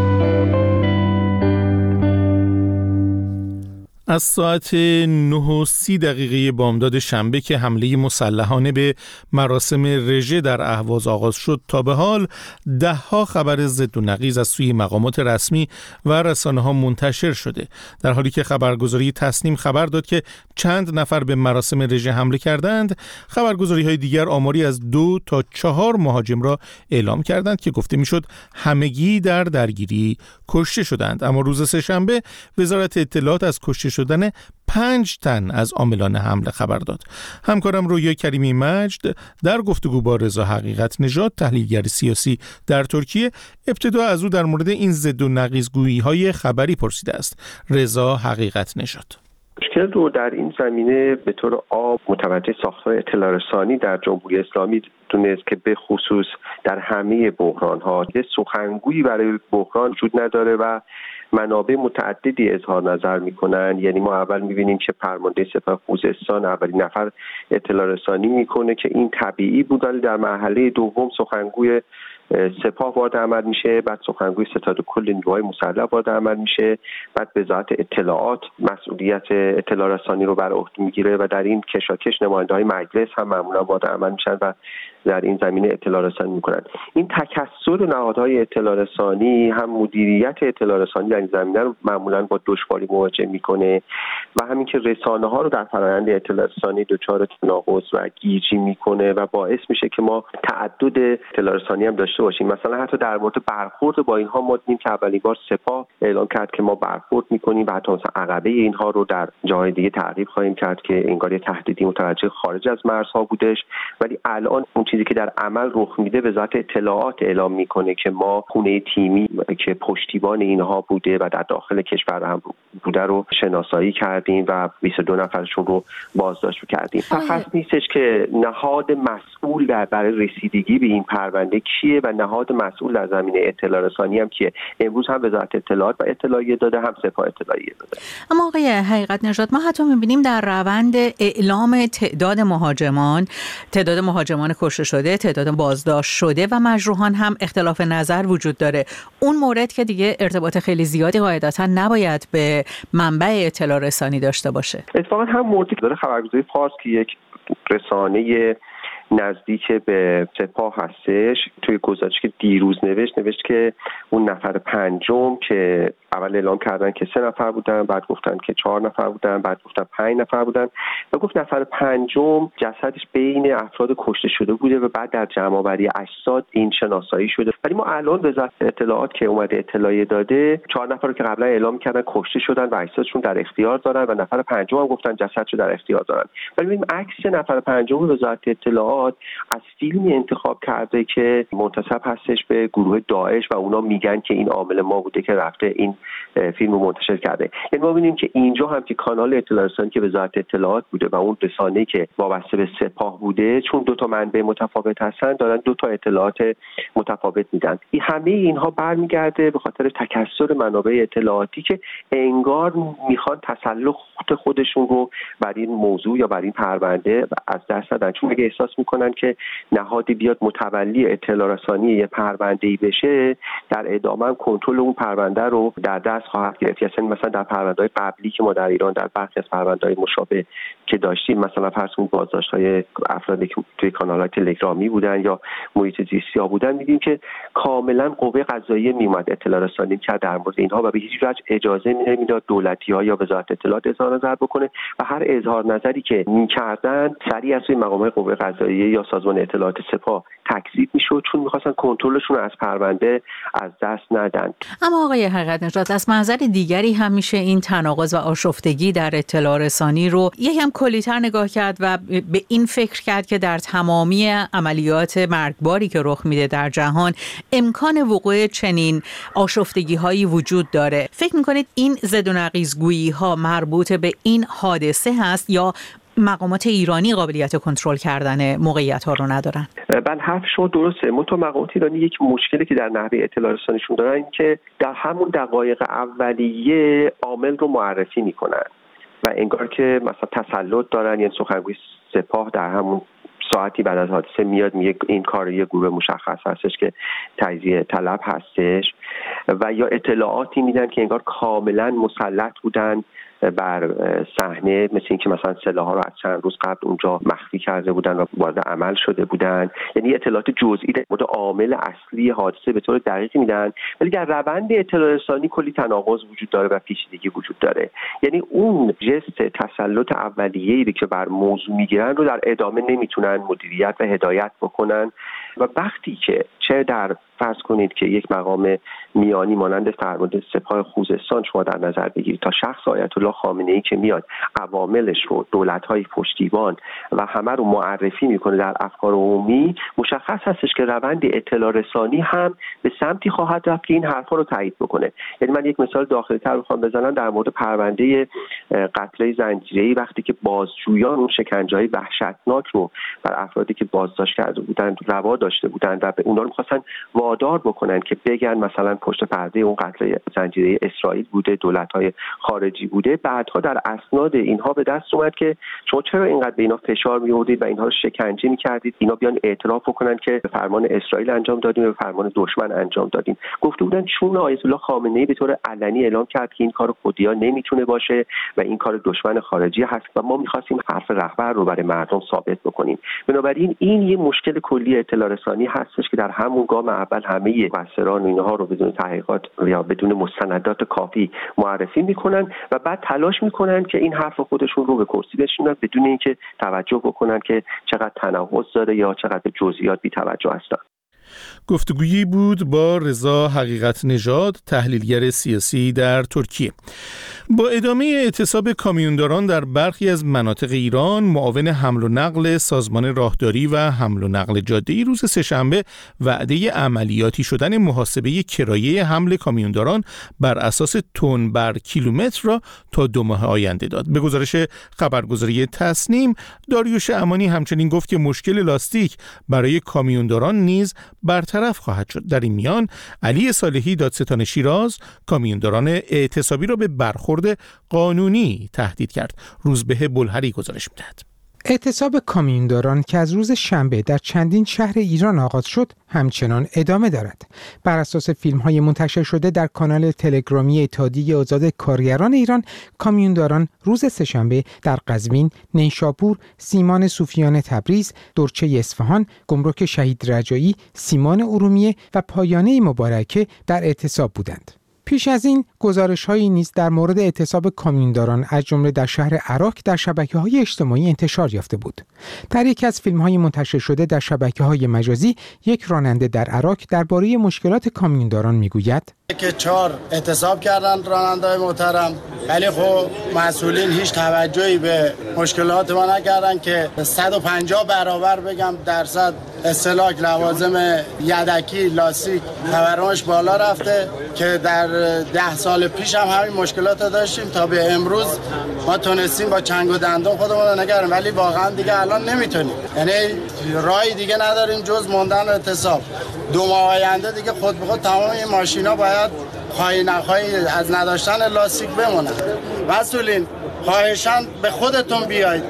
از ساعت 9:30 بامداد شنبه که حمله مسلحانه به مراسم رژه در اهواز آغاز شد تا به حال 10 خبر ضد و نقیض از سوی مقامات رسمی و رسانه‌ها منتشر شده، در حالی که خبرگزاری تسنیم خبر داد که چند نفر به مراسم رژه حمله کردند. خبرگزاری‌های دیگر آماری از 2 تا 4 مهاجم را اعلام کردند که گفته میشد همگی در درگیری کشته شدند. اما روز سه‌شنبه وزارت اطلاعات از کشته شدن 5 تن از عاملان حمله خبر داد. همکارم رویا کریمی مجد در گفتگو با رضا حقیقت نژاد، تحلیلگر سیاسی در ترکیه، ابتدا از او در مورد این ضد و نقیض‌گویی‌های خبری پرسیده است. رضا حقیقت نژاد: مشکل رو در این زمینه به طور عام متوجه ساختار اطلاع رسانی در جمهوری اسلامی دونست که به خصوص در همه بحران‌ها یه سخنگویی برای بحران وجود نداره و منابع متعددی اظهار نظر میکنن. یعنی ما اول میبینیم که فرمانده سپاه خوزستان اولین نفر اطلاع رسانی میکنه که این طبیعی بود، ولی در مرحله دوم سخنگوی سپاه وارد عمل میشه، بعد سخنگوی ستاد کل نیروهای مسلح وارد عمل میشه، بعد وزارت اطلاعات مسئولیت اطلاع رسانی رو بر عهده میگیره و در این کشاکش نماینده‌های مجلس هم معمولا وارد عمل میشن و در این زمینه اطلاع رسانی میکنن. این تکثر نهادهای اطلاع رسانی هم مدیریت اطلاع رسانی در این زمینه رو معمولا با دشواری مواجه میکنه و همین که رسانه ها رو در فرآیند اطلاع رسانی دچار تناقض و گیجی میکنه و باعث میشه که ما تعدد اطلاع رسانی هم داشته داشته باشیم. مثلا حتی در مورد برخورد با اینها ما دیدیم که اولین بار سپاه اعلام کرد که ما برخورد می‌کنیم و حتی مثلا عقبه اینها رو در جای دیگه تعریف خواهیم کرد که انگار یه تهدیدی متوجه خارج از مرزها بودش. ولی الان اون چیزی که در عمل رخ میده وزارت اطلاعات اعلام میکنه که ما خونه تیمی که پشتیبان اینها بوده و در داخل کشور هم بوده رو شناسایی کردیم و 22 نفرشون رو بازداشت کردیم. فقط نیستش که نهاد مسئول برای رسیدگی به این پرونده کیه و نهاد مسئول در زمینه اطلاع رسانی هم کیه. امروز هم وزارت اطلاعات و اطلاعیه داده، هم سپاه اطلاعیه داده. اما آقای حقیقت نژاد، ما حتی می‌بینیم در روند اعلام تعداد مهاجمان کشته شده، تعداد بازداشت شده و مجروحان هم اختلاف نظر وجود داره. اون مورد که دیگه ارتباط خیلی زیادی قاعدتاً نباید به منبع اطلاع رسانی داشته باشه. اتفاقا هم موردی که داره خبرگزاری فارس که یک رسانه نزدیک به سپاه هستش توی گزارشی که دیروز نوشت که اون نفر پنجم که اول اعلام کردن که 3 نفر بودن، بعد گفتن که 4 نفر بودن، بعد گفتن 5 نفر بودن و گفت نفر پنجم جسدش بین افراد کشته شده بوده و بعد در جمع‌آوری اجساد این شناسایی شده. ولی ما الان وزارت اطلاعات که اومده اطلاعیه داده 4 نفر رو که قبلا اعلام کردن کشته شدن و اجسادشون در اختیار دارن و نفر پنجم هم گفتن جسدشو در اختیار دارن. ولی ببینیم عکس نفر پنجم وزارت اطلاعات از فیلمی انتخاب کرده که منتسب هستش به گروه داعش و اونا میگن که این عامل ما بوده که رفته این فیلم رو منتشر کرده. یعنی ما ببینیم که اینجا هم که کانال اطلاع رسانی که وزارت اطلاعات بوده و اون رسانه‌ای که وابسته به سپاه بوده، چون 2 تا منبع متفاوت هستن دارن 2 تا اطلاعات متفاوت میدن. همه اینها برمیگرده به خاطر تکثر منابع اطلاعاتی که انگار میخوان تسلط خودشون رو بر این موضوع یا بر این پرونده از دست ندن، چون اگه احساس میکنن که نهادی بیاد متولی اطلاع رسانی یه پرونده‌ای بشه، در ادامه هم کنترل اون پرونده رو در دست خواهد گرفت. مثلا در پرونده‌های قبلی که ما در ایران در برخی از پرونده‌های مشابه که داشتیم، مثلا فرض کنید بازداشت‌های افرادی که توی کانال‌های تلگرامی بودن یا محیط زیستی‌ها بودن، می‌دیم که کاملا قوه قضاییه میومد اطلاع رسانی کرد در مورد اینها و به هیچ وجه اجازه نمیداد دولتی‌ها یا وزارت اطلاعات اظهار نظر بکنه و هر اظهار نظری که می‌کردن سریع از مقامات قوه قضاییه یا سازمان اطلاعات سپاه تکذیب میشد، چون می‌خواستن کنترلشون رو از پرونده از دست ندن. اما آقای حقیقت نژاد، از منظر دیگری هم میشه این تناقض و آشفتگی در اطلاع رسانی رو یکم کلی‌تر نگاه کرد و به این فکر کرد که در تمامی عملیات مرگباری که رخ میده در جهان امکان وقوع چنین آشفتگی‌هایی وجود داره. فکر می‌کنید این ضد و نقیض‌گویی‌ها مربوط به این حادثه هست یا مقامات ایرانی قابلیت کنترل کردن موقعیت‌ها رو ندارن؟ بله، حرف شما درسته. مقامات ایرانی یک مشکلی که در نحوه اطلاع رسانیشون دارن این که در همون دقایق اولیه عامل رو معرفی میکنن و انگار که مثلا تسلط دارن. یعنی سخنگوی سپاه در همون ساعتی بعد از حادثه میاد میگه این کار یه گروه مشخص هستش که تجزیه طلب هستش و یا اطلاعاتی میدن که انگار کاملا مسلط بودن بر صحنه، مثل اینکه مثلا سلاح‌ها رو از چند روز قبل اونجا مخفی کرده بودن و وارد عمل شده بودن. یعنی اطلاعات جزئی در مورد عامل اصلی حادثه به طور دقیقی میدن، ولی در روند اطلاع رسانی کلی تناقض وجود داره و پیچیدگی وجود داره. یعنی اون جست تسلط اولیه‌ای که بر موضوع میگیرن رو در ادامه نمیتونن مدیریت و هدایت بکنن و وقتی که چه در فرض کنید که یک مقام میانی مانند فرمانده سپاه خوزستان شما در نظر بگیرید تا شخص آیت الله خامنه‌ای که میاد عواملش رو، دولت‌های پشتیبان و همه رو معرفی میکنه در افکار عمومی، مشخص هستش که روند اطلاع رسانی هم به سمتی خواهد رفت که این حرفا رو تایید بکنه. یعنی من یک مثال داخلی‌تر بخوام بزنم در مورد پرونده قتل زنجیره‌ای، وقتی که بازجویان اون شکنجه‌های وحشتناک رو بر افرادی که بازداشت کرده بودند روا داشته بودند و به اونا رو می‌خواستن وادار بکنن که بگن مثلا پشت پرده اون قتل زنجیره‌ای اسرائیل بوده، دولت‌های خارجی بوده، بعدها در اسناد اینها به دست اومد که شما چرا اینقدر به اینا فشار می‌آوردید و اینها رو شکنجه می‌کردید، اینا بیان اعتراف بکنن که به فرمان اسرائیل انجام دادیم، به فرمان دشمن انجام دادیم. گفته بودن چون آیت الله خامنه‌ای به طور علنی اعلام کرد که این کار خودیا نمیتونه باشه و این کار دشمن خارجی هست و ما می‌خواستیم حرف رهبر رو برای مردم ثابت بکنیم. بنابراین این یه مشکل کلی اطلاع رسانی هستش که در همون گام اول همه مفسران اینها رو بدون تحقیقات یا بدون مستندات کافی معرفی میکنن و بعد تلاش میکنن که این حرف خودشون رو به کرسی بشونن بدون اینکه توجه بکنن که چقدر تناقض داره یا چقدر به جزئیات بی توجه هستن. گفتگویی بود با رضا حقیقت نژاد، تحلیلگر سیاسی در ترکیه. با ادامه اعتصاب کامیونداران در برخی از مناطق ایران، معاون حمل و نقل سازمان راهداری و حمل و نقل جاده‌ای روز سه‌شنبه وعده عملیاتی شدن محاسبه کرایه حمل کامیونداران بر اساس تن بر کیلومتر را تا 2 ماه آینده داد. به گزارش خبرگزاری تسنیم، داریوش امانی همچنین گفت که مشکل لاستیک برای کامیونداران نیز برطرف خواهد شد. در این میان علی صالحی، دادستان شیراز، کامیونداران اعتصابی را به برخورد قانونی تهدید کرد. روزبه بلهری گزارش می‌دهد. اعتصاب کامیونداران که از روز شنبه در چندین شهر ایران آغاز شد همچنان ادامه دارد. بر اساس فیلم‌های منتشر شده در کانال تلگرامی اتحادیه آزاد کارگران ایران، کامیونداران روز سه‌شنبه در قزوین، نیشابور، سیمان صوفیان تبریز، درچه اصفهان، گمرک شهید رجایی، سیمان ارومیه و پایانه مبارکه در اعتصاب بودند. پیش از این گزارش‌هایی نیز در مورد اعتصاب کامیونداران از جمله در شهر عراق در شبکه‌های اجتماعی انتشار یافته بود. در یکی از فیلم‌های منتشر شده در شبکه‌های مجازی، یک راننده در عراق درباره مشکلات کامیونداران می‌گوید که 4 اعتصاب کردن راننده‌های محترم، ولی خب مسئولین هیچ توجهی به مشکلات ما نکردن که 150 برابر بگم درصد استهلاک لوازم یدکی لاستیک تورمش بالا رفته که در 10 سال پیش هم همین مشکلات داشتیم تا به امروز ما تونستیم با چنگ و دندون خودمون رو نگریم، ولی واقعا دیگه الان نمیتونیم، یعنی راهی دیگه نداریم جز موندن اعتصاب. 2 ماه آینده دیگه خود به خود تمام این ماشینا باید خواهی نخواهی از نداشتن لاستیک بمونن. مسئولین خواهشاً به خودتون بیاید،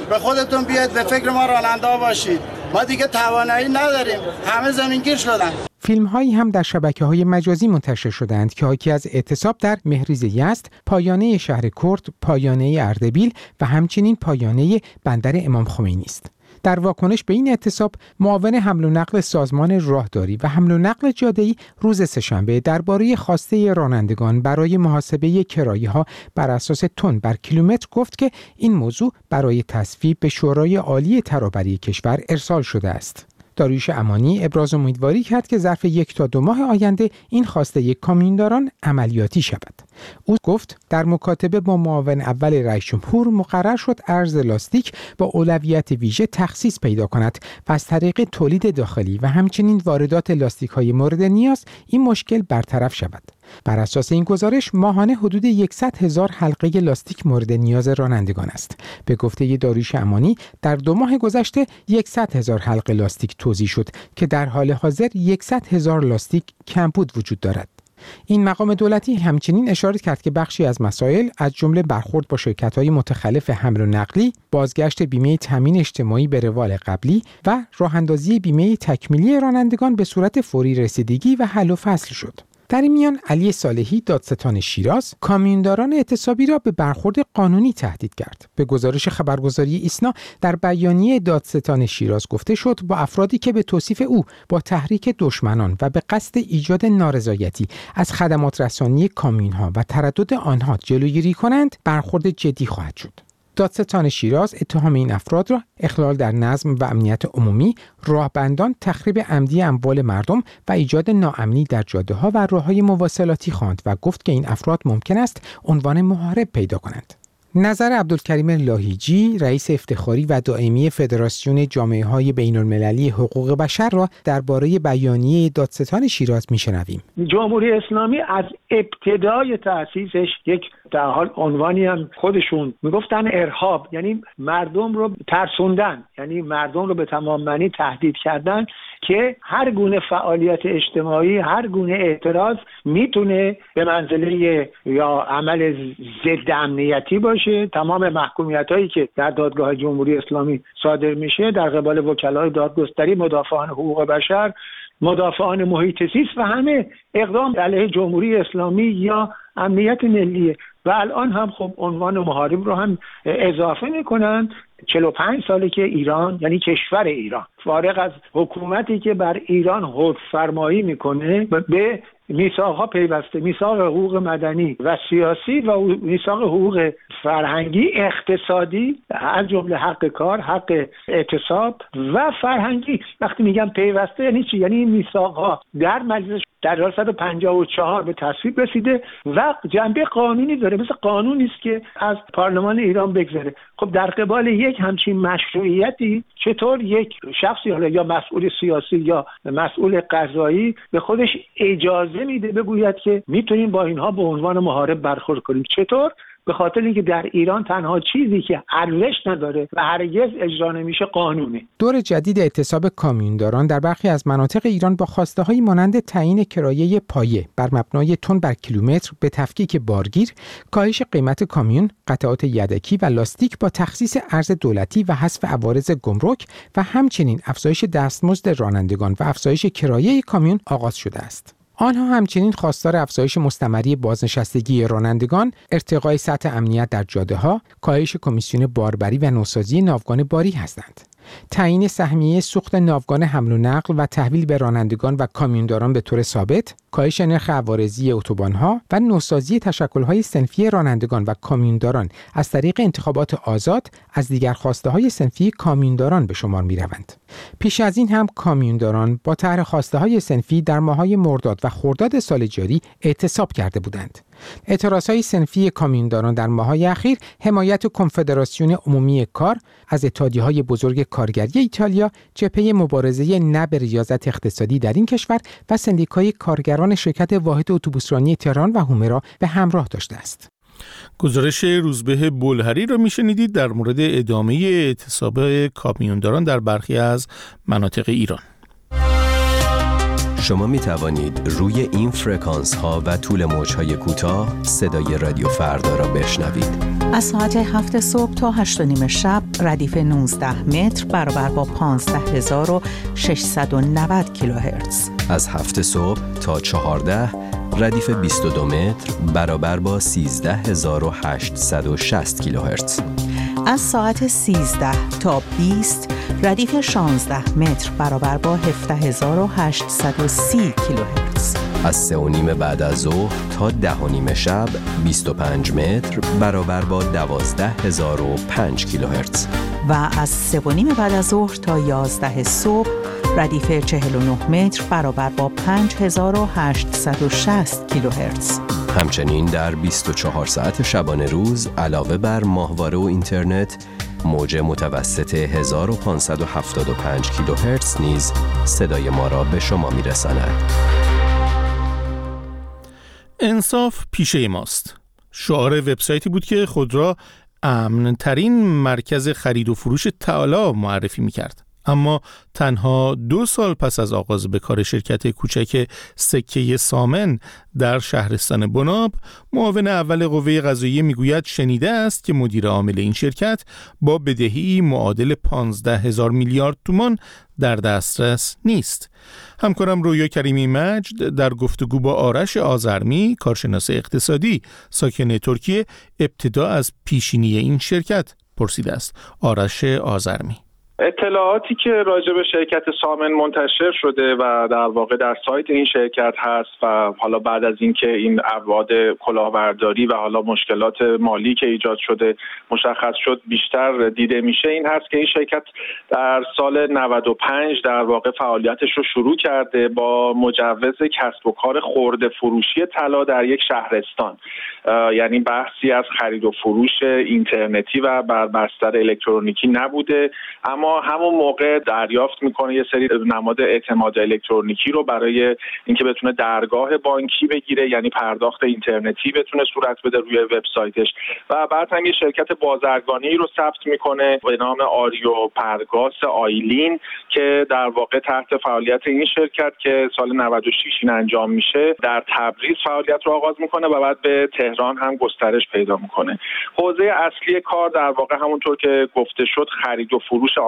به فکر ما راننده باشید. ما دیگه توانایی نداریم، همه زمینگیر شدن. فیلم‌هایی هم در شبکه‌های مجازی منتشر شدند که حاکی از اعتصاب در مهریز یزد، پایانه شهر کرد، پایانه اردبیل و همچنین پایانه بندر امام خمینی است. در واکنش به این اعتصاب، معاون حمل و نقل سازمان راهداری و حمل و نقل جاده‌ای روز سه‌شنبه درباره خواسته رانندگان برای محاسبه کرایه‌ها بر اساس تن بر کیلومتر گفت که این موضوع برای تصویب به شورای عالی ترابری کشور ارسال شده است. داریوش امانی ابراز امیدواری کرد که ظرف 1 تا 2 ماه آینده این خواسته کامیونداران عملیاتی شود. او گفت در مکاتبه با معاون اول رئیس جمهور مقرر شد ارز لاستیک با اولویت ویژه تخصیص پیدا کند و از طریق تولید داخلی و همچنین واردات لاستیک‌های مورد نیاز این مشکل برطرف شود. بر اساس این گزارش ماهانه حدود 100,000 حلقه لاستیک مورد نیاز رانندگان است. به گفته داریوش امانی در 2 ماه گذشته 100,000 حلقه لاستیک توزیع شد که در حال حاضر 100,000 لاستیک کمبود وجود دارد. این مقام دولتی همچنین اشاره کرد که بخشی از مسائل از جمله برخورد با شرکت‌های متخلف حمل و نقلی، بازگشت بیمه تامین اجتماعی به روال قبلی و راه‌اندازی بیمه تکمیلی رانندگان به صورت فوری رسیدگی و حل و فصل شد. در این میان علی صالحی، دادستان شیراز، کامیونداران اعتصابی را به برخورد قانونی تهدید کرد. به گزارش خبرگزاری ایسنا در بیانیه دادستان شیراز گفته شد با افرادی که به توصیف او با تحریک دشمنان و به قصد ایجاد نارضایتی از خدمات رسانی کامیون‌ها و تردد آنها جلوگیری کنند برخورد جدی خواهد شد. دادستان شیراز اتهام این افراد را اخلال در نظم و امنیت عمومی، راهبندان، تخریب عمدی اموال مردم و ایجاد ناامنی در جاده‌ها و راه‌های مواصلاتی خواند و گفت که این افراد ممکن است عنوان محارب پیدا کنند. نظر عبدالکریم لاهیجی، رئیس افتخاری و دائمی فدراسیون جامعه‌های بین‌المللی حقوق بشر را درباره بیانیه دادستان شیراز می‌شنویم. جمهوری اسلامی از ابتدای تأسیسش یک در حال عنوانی هم خودشون میگفتن ارهاب، یعنی مردم رو ترسوندن، یعنی مردم رو به تمام معنی تهدید کردن که هر گونه فعالیت اجتماعی، هر گونه اعتراض میتونه به منزله یا عمل ضد امنیتی باشه. تمام محکومیتایی که در دادگاه جمهوری اسلامی صادر میشه در قبال وکلای دادگستری، مدافعان حقوق بشر، مدافعان محیط زیست و همه اقدام علیه جمهوری اسلامی یا امنیت ملیه و الان هم خب عنوان محارب رو هم اضافه میکنن. 45 ساله که ایران، یعنی کشور ایران، فارغ از حکومتی که بر ایران حکم فرمایی میکنه، به میثاق‌ها پیوسته، میثاق حقوق مدنی و سیاسی و میثاق حقوق فرهنگی، اقتصادی، از جمله حق کار، حق اعتصاب و فرهنگی. وقتی میگم پیوسته یعنی چی؟ یعنی میثاق‌ها در مجلس در 1954 به تصویب رسیده و جنبه قانونی داره، مثل قانون نیست که از پارلمان ایران بگذره. خب در قبال یک همچین مشروعیتی چطور یک شخصی، حالا یا مسئول سیاسی یا مسئول قضایی، به خودش اجازه میده بگوید که میتونیم با اینها به عنوان محارب برخورد کنیم؟ چطور؟ به خاطر اینکه در ایران تنها چیزی که ارزش نداره و هرگز اجرا نمیشه قانونه. دور جدید اعتصاب کامیونداران در برخی از مناطق ایران با خواسته‌هایی مانند تعیین کرایه پایه بر مبنای تن بر کیلومتر به تفکیک بارگیر، کاهش قیمت کامیون، قطعات یدکی و لاستیک با تخصیص ارز دولتی و حذف عوارض گمرک و همچنین افزایش دستمزد رانندگان و افزایش کرایه کامیون آغاز شده است. آنها همچنین خواستار افزایش مستمری بازنشستگی رانندگان، ارتقای سطح امنیت در جاده‌ها، کاهش کمیسیون باربری و نوسازی ناوگان باری هستند. تعیین سهمیه سوخت ناوگان حمل و نقل و تحویل به رانندگان و کامیونداران به طور ثابت، کاهش نرخ عوارضی اتوبان‌ها و نوسازی تشکل‌های صنفی رانندگان و کامیونداران از طریق انتخابات آزاد از دیگر خواسته‌های صنفی کامیونداران به شمار می‌روند. پیش از این هم کامیونداران با طرح خواسته‌های صنفی در ماه‌های مرداد و خرداد سال جاری اعتصاب کرده بودند. اعتراضهای صنفی کامیونداران در ماه‌های اخیر حمایت کنفدراسیون عمومی کار از اتحادیه‌های بزرگ کارگری ایتالیا، جبهه مبارزه نه به ریاضت اقتصادی در این کشور و سندیکای کارگران شرکت واحد اتوبوسرانی تهران و هومه را به همراه داشته است. گزارش روزبه بلهری را میشنیدید در مورد ادامه اعتصاب کامیونداران در برخی از مناطق ایران. شما می توانید روی این فرکانس ها و طول موج های کوتاه صدای رادیو فردا را بشنوید. از ساعت 7 صبح تا 8:30 شب ردیف 19 متر برابر با 15690 کیلوهرتز. از 7 صبح تا 14 ردیف 22 متر برابر با 13860 کیلوهرتز. از ساعت 13 تا 20 ردیف 16 متر برابر با 17830 کیلوهرتز. از 3:30 بعد از ظهر تا 10:30 شب 25 متر برابر با 12005 کیلوهرتز. و از 3:30 بعد از ظهر تا 11 صبح ردیف 49 متر برابر با 5860 کیلوهرتز. همچنین در 24 ساعت شبانه روز علاوه بر ماهواره و اینترنت، موج متوسط 1575 کیلوهرتز نیز صدای ما را به شما میرساند. انصاف پیشه ماست. شعار وبسایتی بود که خود را امن‌ترین مرکز خرید و فروش طلا معرفی می‌کرد. اما تنها 2 سال پس از آغاز به کار شرکت کوچک سکه سامن در شهرستان بناب، معاون اول قوه قضاییه میگوید شنیده است که مدیر عامل این شرکت با بدهی معادل 15,000 میلیارد تومان در دسترس نیست. همکارم رویا کریمی مجد در گفتگو با آرش آذرمی، کارشناس اقتصادی ساکن ترکیه، ابتدا از پیشینی این شرکت پرسیده است. آرش آذرمی: اطلاعاتی که راجع به شرکت سامن منتشر شده و در واقع در سایت این شرکت هست و حالا بعد از اینکه این ابعاد کلاهبرداری و حالا مشکلات مالی که ایجاد شده مشخص شد بیشتر دیده میشه، این هست که این شرکت در سال 95 در واقع فعالیتش رو شروع کرده با مجوز کسب و کار خرده فروشی طلا در یک شهرستان. یعنی بحثی از خرید و فروش اینترنتی و بر بستر الکترونیکی نبوده، اما همون موقع دریافت میکنه یه سری نماد اعتماد الکترونیکی رو برای اینکه بتونه درگاه بانکی بگیره، یعنی پرداخت اینترنتی بتونه صورت بده روی وبسایتش، و بعد هم یه شرکت بازرگانی رو ثبت میکنه به نام آریو پرگاس آیلین که در واقع تحت فعالیت این شرکت که سال 96 این انجام میشه در تبریز فعالیت رو آغاز میکنه و بعد به تهران هم گسترش پیدا میکنه. حوزه اصلی کار در واقع همونطور که گفته شد خرید و فروش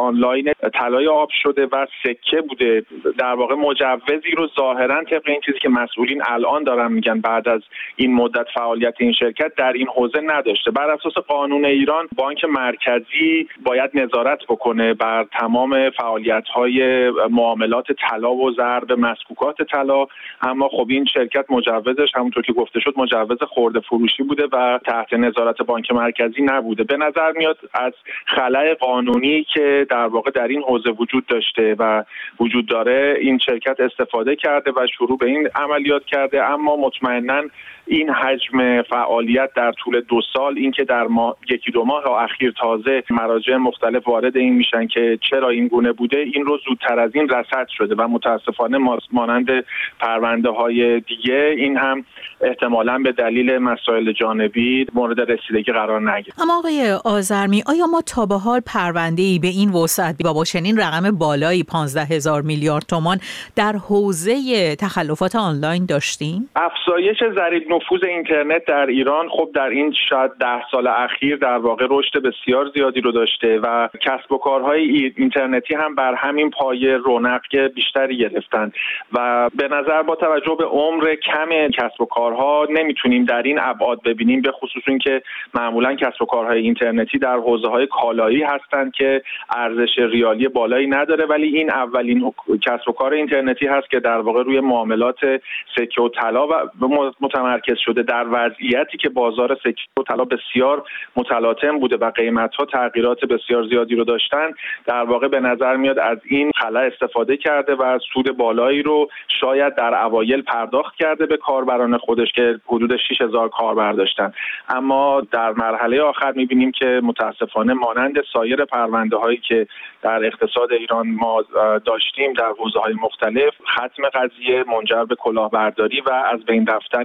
آنلاین طلای آب شده و سکه بوده. در واقع مجوزی رو ظاهرا طبق این چیزی که مسئولین الان دارن میگن بعد از این مدت فعالیت این شرکت در این حوزه نداشته. بر اساس قانون ایران بانک مرکزی باید نظارت بکنه بر تمام فعالیت‌های معاملات طلا و ضرب مسکوکات طلا، اما خب این شرکت مجوزش همونطور که گفته شد مجوز خرده فروشی بوده و تحت نظارت بانک مرکزی نبوده. به نظر میاد از خلأ قانونی که در واقع در این حوزه وجود داشته و وجود داره این شرکت استفاده کرده و شروع به این عملیات کرده، اما مطمئناً این حجم فعالیت در طول 2 سال، این که در 1-2 ماه اخیر تازه مراجع مختلف وارد این میشن که چرا این گونه بوده، این رو زودتر از این رصد شده و متاسفانه مانند پرونده های دیگه این هم احتمالاً به دلیل مسائل جانبی مورد رسیدگی قرار نگیره. اما آقای آذرمی، آیا ما تا به حال پرونده‌ای به این وسعت با چنین رقم بالایی 15,000 میلیارد تومان در حوزه تخلفات آنلاین داشتیم؟ افزایش ضریب نفوذ اینترنت در ایران خب در این شاید 10 سال اخیر در واقع رشد بسیار زیادی رو داشته و کسب و کارهای اینترنتی هم بر همین پایه رونق بیشتری گرفتن و به نظر با توجه به عمر کم کسب و کارها نمیتونیم در این ابعاد ببینیم، به خصوص اینکه معمولا کسب و کارهای اینترنتی در حوزه‌های کالایی هستند که ارزش ریالی بالایی نداره، ولی این اولین کسب و کار اینترنتی هست که در واقع روی معاملات سکه و طلا و متمرکز شده در وضعیتی که بازار سکه و طلا بسیار متلاطم بوده و قیمت‌ها تغییرات بسیار زیادی رو داشتن. در واقع به نظر میاد از این خلا استفاده کرده و سود بالایی رو شاید در اوایل پرداخت کرده به کاربران خودش که حدود 6,000 کاربر داشتن، اما در مرحله آخر می‌بینیم که متاسفانه مانند سایر پرونده‌هایی که در اقتصاد ایران ما داشتیم در حوزه‌های مختلف، ختم قضیه منجر به کلاهبرداری و از بین رفتن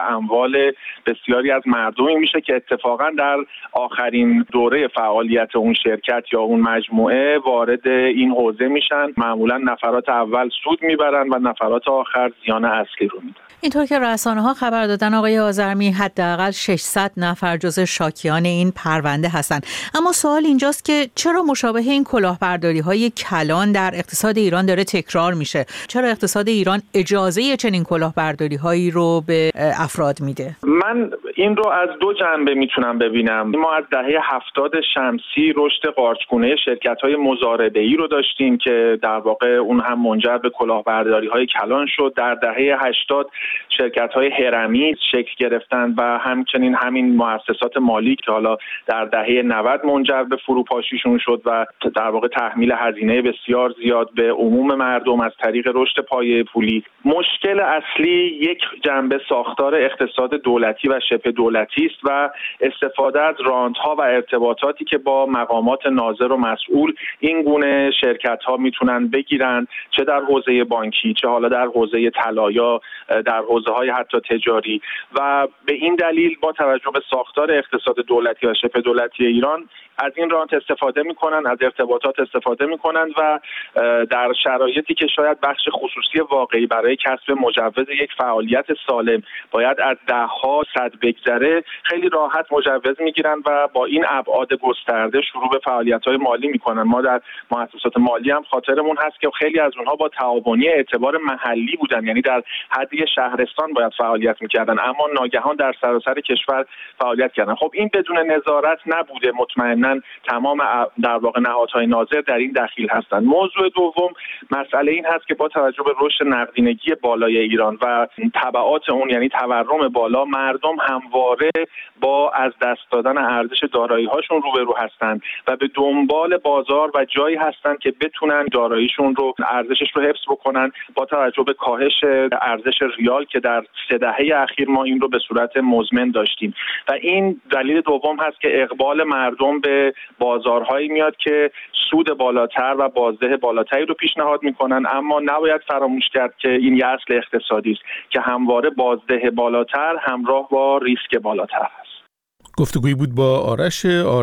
اموال بسیاری از مردمی میشه که اتفاقا در آخرین دوره فعالیت اون شرکت یا اون مجموعه وارد این حوزه میشن. معمولا نفرات اول سود میبرن و نفرات آخر زیان اصلی رو میدن. اینطور که رسانه‌ها خبر دادن آقای آذرمی حداقل 600 نفر جزو شاکیان این پرونده هستند. اما سوال اینجاست که چرا مشابه این کلاهبرداری‌های کلان در اقتصاد ایران داره تکرار میشه؟ چرا اقتصاد ایران اجازه چنین کلاهبرداری‌هایی رو به افراد میده؟ من این رو از 2 جنبه میتونم ببینم. ما از دهه 70 شمسی رشد قارچگونه شرکت‌های مزاربه‌ای رو داشتیم که در واقع اون هم منجر به کلاهبرداری‌های کلان شد. در دهه 80 شرکت‌های هرمی شکل گرفتند و همچنین همین مؤسسات مالی که حالا در دهه 90 منجر به فروپاشیشون شد و در واقع تحمیل هزینه بسیار زیاد به عموم مردم از طریق رشد پایه پولی. مشکل اصلی یک جنبه ساختار اقتصاد دولتی و شبه دولتی است و استفاده از رانت‌ها و ارتباطاتی که با مقامات ناظر و مسئول این گونه شرکت‌ها میتونن بگیرن، چه در حوزه بانکی چه حالا در حوزه طلا یا در حوزه‌های حتی تجاری، و به این دلیل با توجه به ساختار اقتصاد دولتی و شبه دولتی ایران از این رانت استفاده میکنن، از ارتباطات استفاده میکنن و در شرایطی که شاید بخش خصوصی واقعی برای کسب مجوز یک فعالیت سالم باید از 10 صد بگذره، خیلی راحت مجوز میگیرن و با این ابعاد گسترده شروع به فعالیت‌های مالی میکنن. ما در مؤسسات مالی هم خاطرمون هست که خیلی از اونها با تعاونی اعتبار محلی بودن، یعنی در حد شهرستان باید فعالیت میکردن اما ناگهان در سراسر کشور فعالیت کردن. خب این بدون نظارت نبوده، مطمئنا تمام در واقع نهادهای ناظر در این دخیل هستند. موضوع دوم مسئله این هست که با توجه به رشد نقدینگی بالای ایران و تبعات اون یعنی تورم بالا، مردم همواره با از دست دادن ارزش دارایی‌هاشون روبرو هستند و به دنبال بازار و جایی هستند که بتونن داراییشون رو ارزشش رو حفظ بکنن با توجه به کاهش ارزش ریال که در 3 دهه اخیر ما این رو به صورت مزمن داشتیم و این دلیل دوم هست که اقبال مردم به بازارهایی میاد که سود بالاتر و بازده بالاتری رو پیشنهاد میکنن، اما نباید فراموش کرد که این یه اصل اقتصادی است که همواره بازده بالاتر همراه با ریسک بالاتر هست. گفتگویی بود با آرش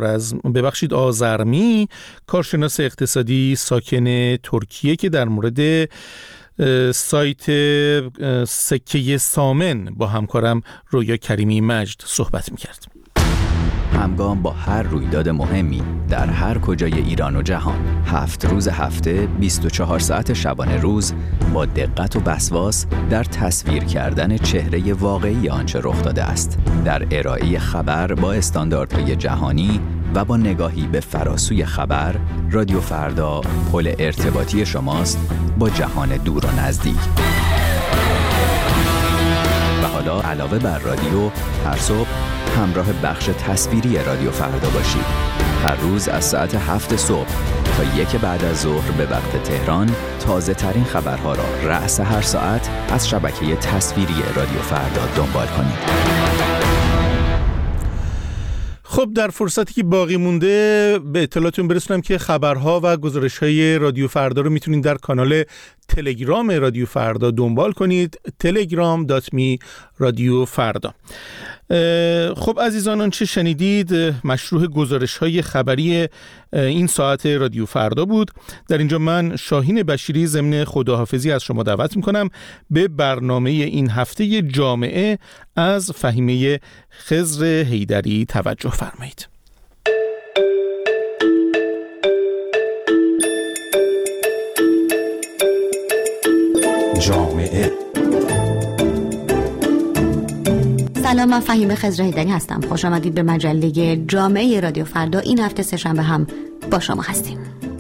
آذرمی، کارشناس اقتصادی ساکن ترکیه که در مورد سایت سکه سامن با همکارم رویا کریمی مجد صحبت میکرد. همگام با هر رویداد مهمی در هر کجای ایران و جهان. 7 روز هفته، 24 ساعت شبانه روز با دقت و وسواس در تصویر کردن چهره واقعی آنچه رخ داده است. در ارائه خبر با استانداردهای جهانی و با نگاهی به فراسوی خبر، رادیو فردا پل ارتباطی شماست با جهان دور و نزدیک. و حالا علاوه بر رادیو، هر صبح همراه بخش تصویری رادیو فردا باشید. هر روز از ساعت 7 صبح تا 1 بعد از ظهر به وقت تهران تازه ترین خبرها را رأس هر ساعت از شبکه تصویری رادیو فردا دنبال کنید. خب در فرصتی که باقی مونده به اطلاعاتتون برسونم که خبرها و گزارش‌های رادیو فردا رو میتونید در کانال تلگرام رادیو فردا دنبال کنید. telegram.me رادیو فردا. خب عزیزان، آنچه شنیدید مشروع گزارش‌های خبری این ساعت رادیو فردا بود. در اینجا من شاهین بشیری ضمن خداحافظی از شما دعوت میکنم به برنامه این هفته جامعه از فهیمه خضر حیدری توجه فرمایید. جامعه. سلام، من فهیمه خضر حیدری هستم. خوش آمدید به مجله جامعه رادیو فردا. این هفته سه‌شنبه هم با شما هستیم.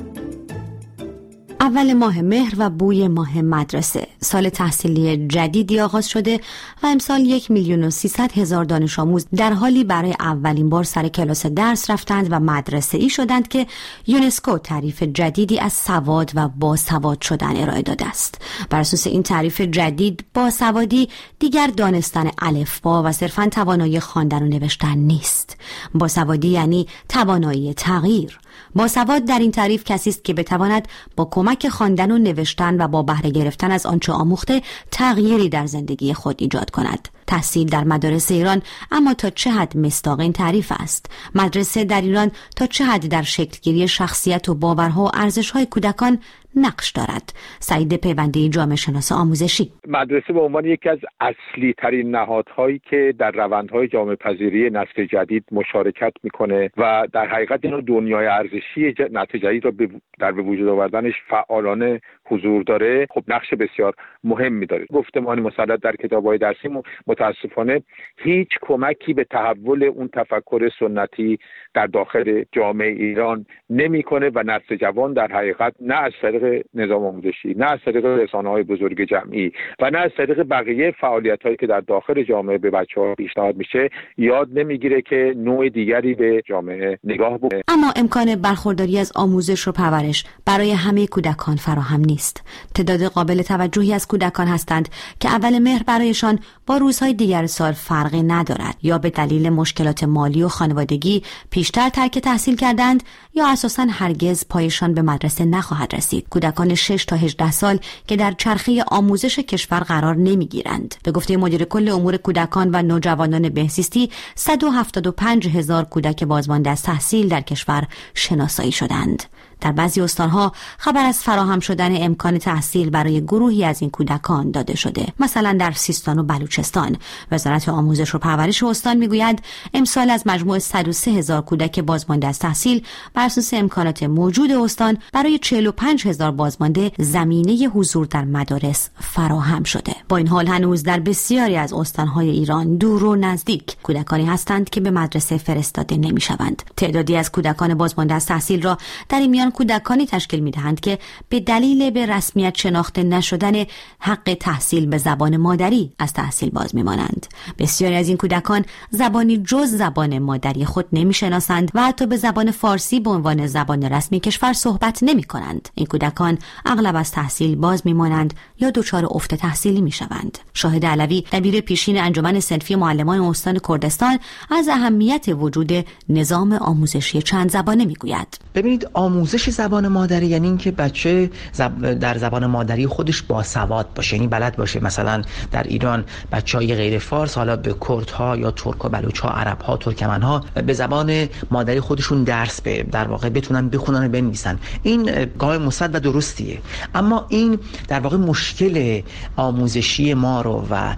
اول ماه مهر و بوی ماه مدرسه. سال تحصیلی جدیدی آغاز شده و امسال 1,300,000 دانش آموز در حالی برای اولین بار سر کلاس درس رفتند و مدرسه‌ای شدند که یونسکو تعریف جدیدی از سواد و باسواد شدن ارائه داده است. بر اساس این تعریف جدید، باسوادی دیگر دانستن الفبا و صرفاً توانایی خواندن و نوشتن نیست. باسوادی یعنی توانایی تغییر. باسواد در این تعریف کسی است که بتواند با کمک خواندن و نوشتن و با بهره گرفتن از آنچه آموخته تغییری در زندگی خود ایجاد کند. تحصیل در مدارس ایران اما تا چه حد مصداق این تعریف است؟ مدرسه در ایران تا چه حد در شکلگیری شخصیت و باورها و ارزش‌های کودکان نقش دارد؟ سعید پیوندی، جامعه شناس آموزشی. مدرسه به عنوان یکی از اصلی ترین نهادهایی که در روندهای جامعه پذیری نسل جدید مشارکت میکنه و در حقیقت اینو دنیای ارزشی نسل جدید را در به وجود آوردنش فعالانه حضور داره، خب نقش بسیار مهمی داره. گفتمان مسلط در کتاب‌های درسی متاسفانه هیچ کمکی به تحول اون تفکر سنتی در داخل جامعه ایران نمیکنه و نسل جوان در حقیقت نه از طریق نظام آموزشی، نه از طریق رسانه‌های بزرگ جمعی و نه از طریق بقیه فعالیت‌هایی که در داخل جامعه به بچه‌ها پیشنهاد میشه یاد نمیگیره که نوع دیگری به جامعه نگاه بکنه. اما امکان برخورداری از آموزش و پرورش برای همه کودکان فراهم نیست. تعداد قابل توجهی از کودکان هستند که اول مهر برایشان با روزهای دیگر سال فرقی ندارد، یا به دلیل مشکلات مالی و خانوادگی پیشتر ترک تحصیل کردند یا اساساً هرگز پایشان به مدرسه نخواهد رسید. کودکان 6 تا 18 سال که در چرخه آموزش کشور قرار نمیگیرند. به گفته مدیر کل امور کودکان و نوجوانان بهزیستی، 175,000 کودک بازمانده از تحصیل در کشور شناسایی شدند. در بعضی استانها خبر از فراهم شدن امکان تحصیل برای گروهی از این کودکان داده شده. مثلا در سیستان و بلوچستان، وزارت آموزش و پرورش استان میگوید امسال از مجموع 103,000 کودک بازمانده از تحصیل بر اساس امکانات موجود استان برای 45,000 بازمانده زمینه حضور در مدارس فراهم شده. با این حال هنوز در بسیاری از استانهای ایران دور و نزدیک کودکانی هستند که به مدرسه فرستاده نمیشوند. تعدادی از کودکان بازمانده از تحصیل را در این کودکانی تشکیل می‌دهند که به دلیل به رسمیت شناخته نشدن حق تحصیل به زبان مادری از تحصیل باز می‌مانند. بسیاری از این کودکان زبانی جز زبان مادری خود نمی‌شناسند و حتی به زبان فارسی به عنوان زبان رسمی کشور صحبت نمی‌کنند. این کودکان اغلب از تحصیل باز می‌مانند یا دچار افت تحصیلی می‌شوند. شاهد علوی، دبیر پیشین انجمن صنفی معلمان استان کردستان، از اهمیت وجود نظام آموزشی چند زبانه می‌گوید. ببینید، آموزش آموزش زبان مادری یعنی اینکه بچه در زبان مادری خودش باسواد باشه، یعنی بلد باشه مثلا در ایران بچهای غیر فارس حالا به کردها یا ترک و بلوچ‌ها، عرب‌ها، ترکمن‌ها به زبان مادری خودشون درس در واقع بتونن بخونن و بنویسن. این گام مثبت و درستیه، اما این در واقع مشکل آموزشی ما رو و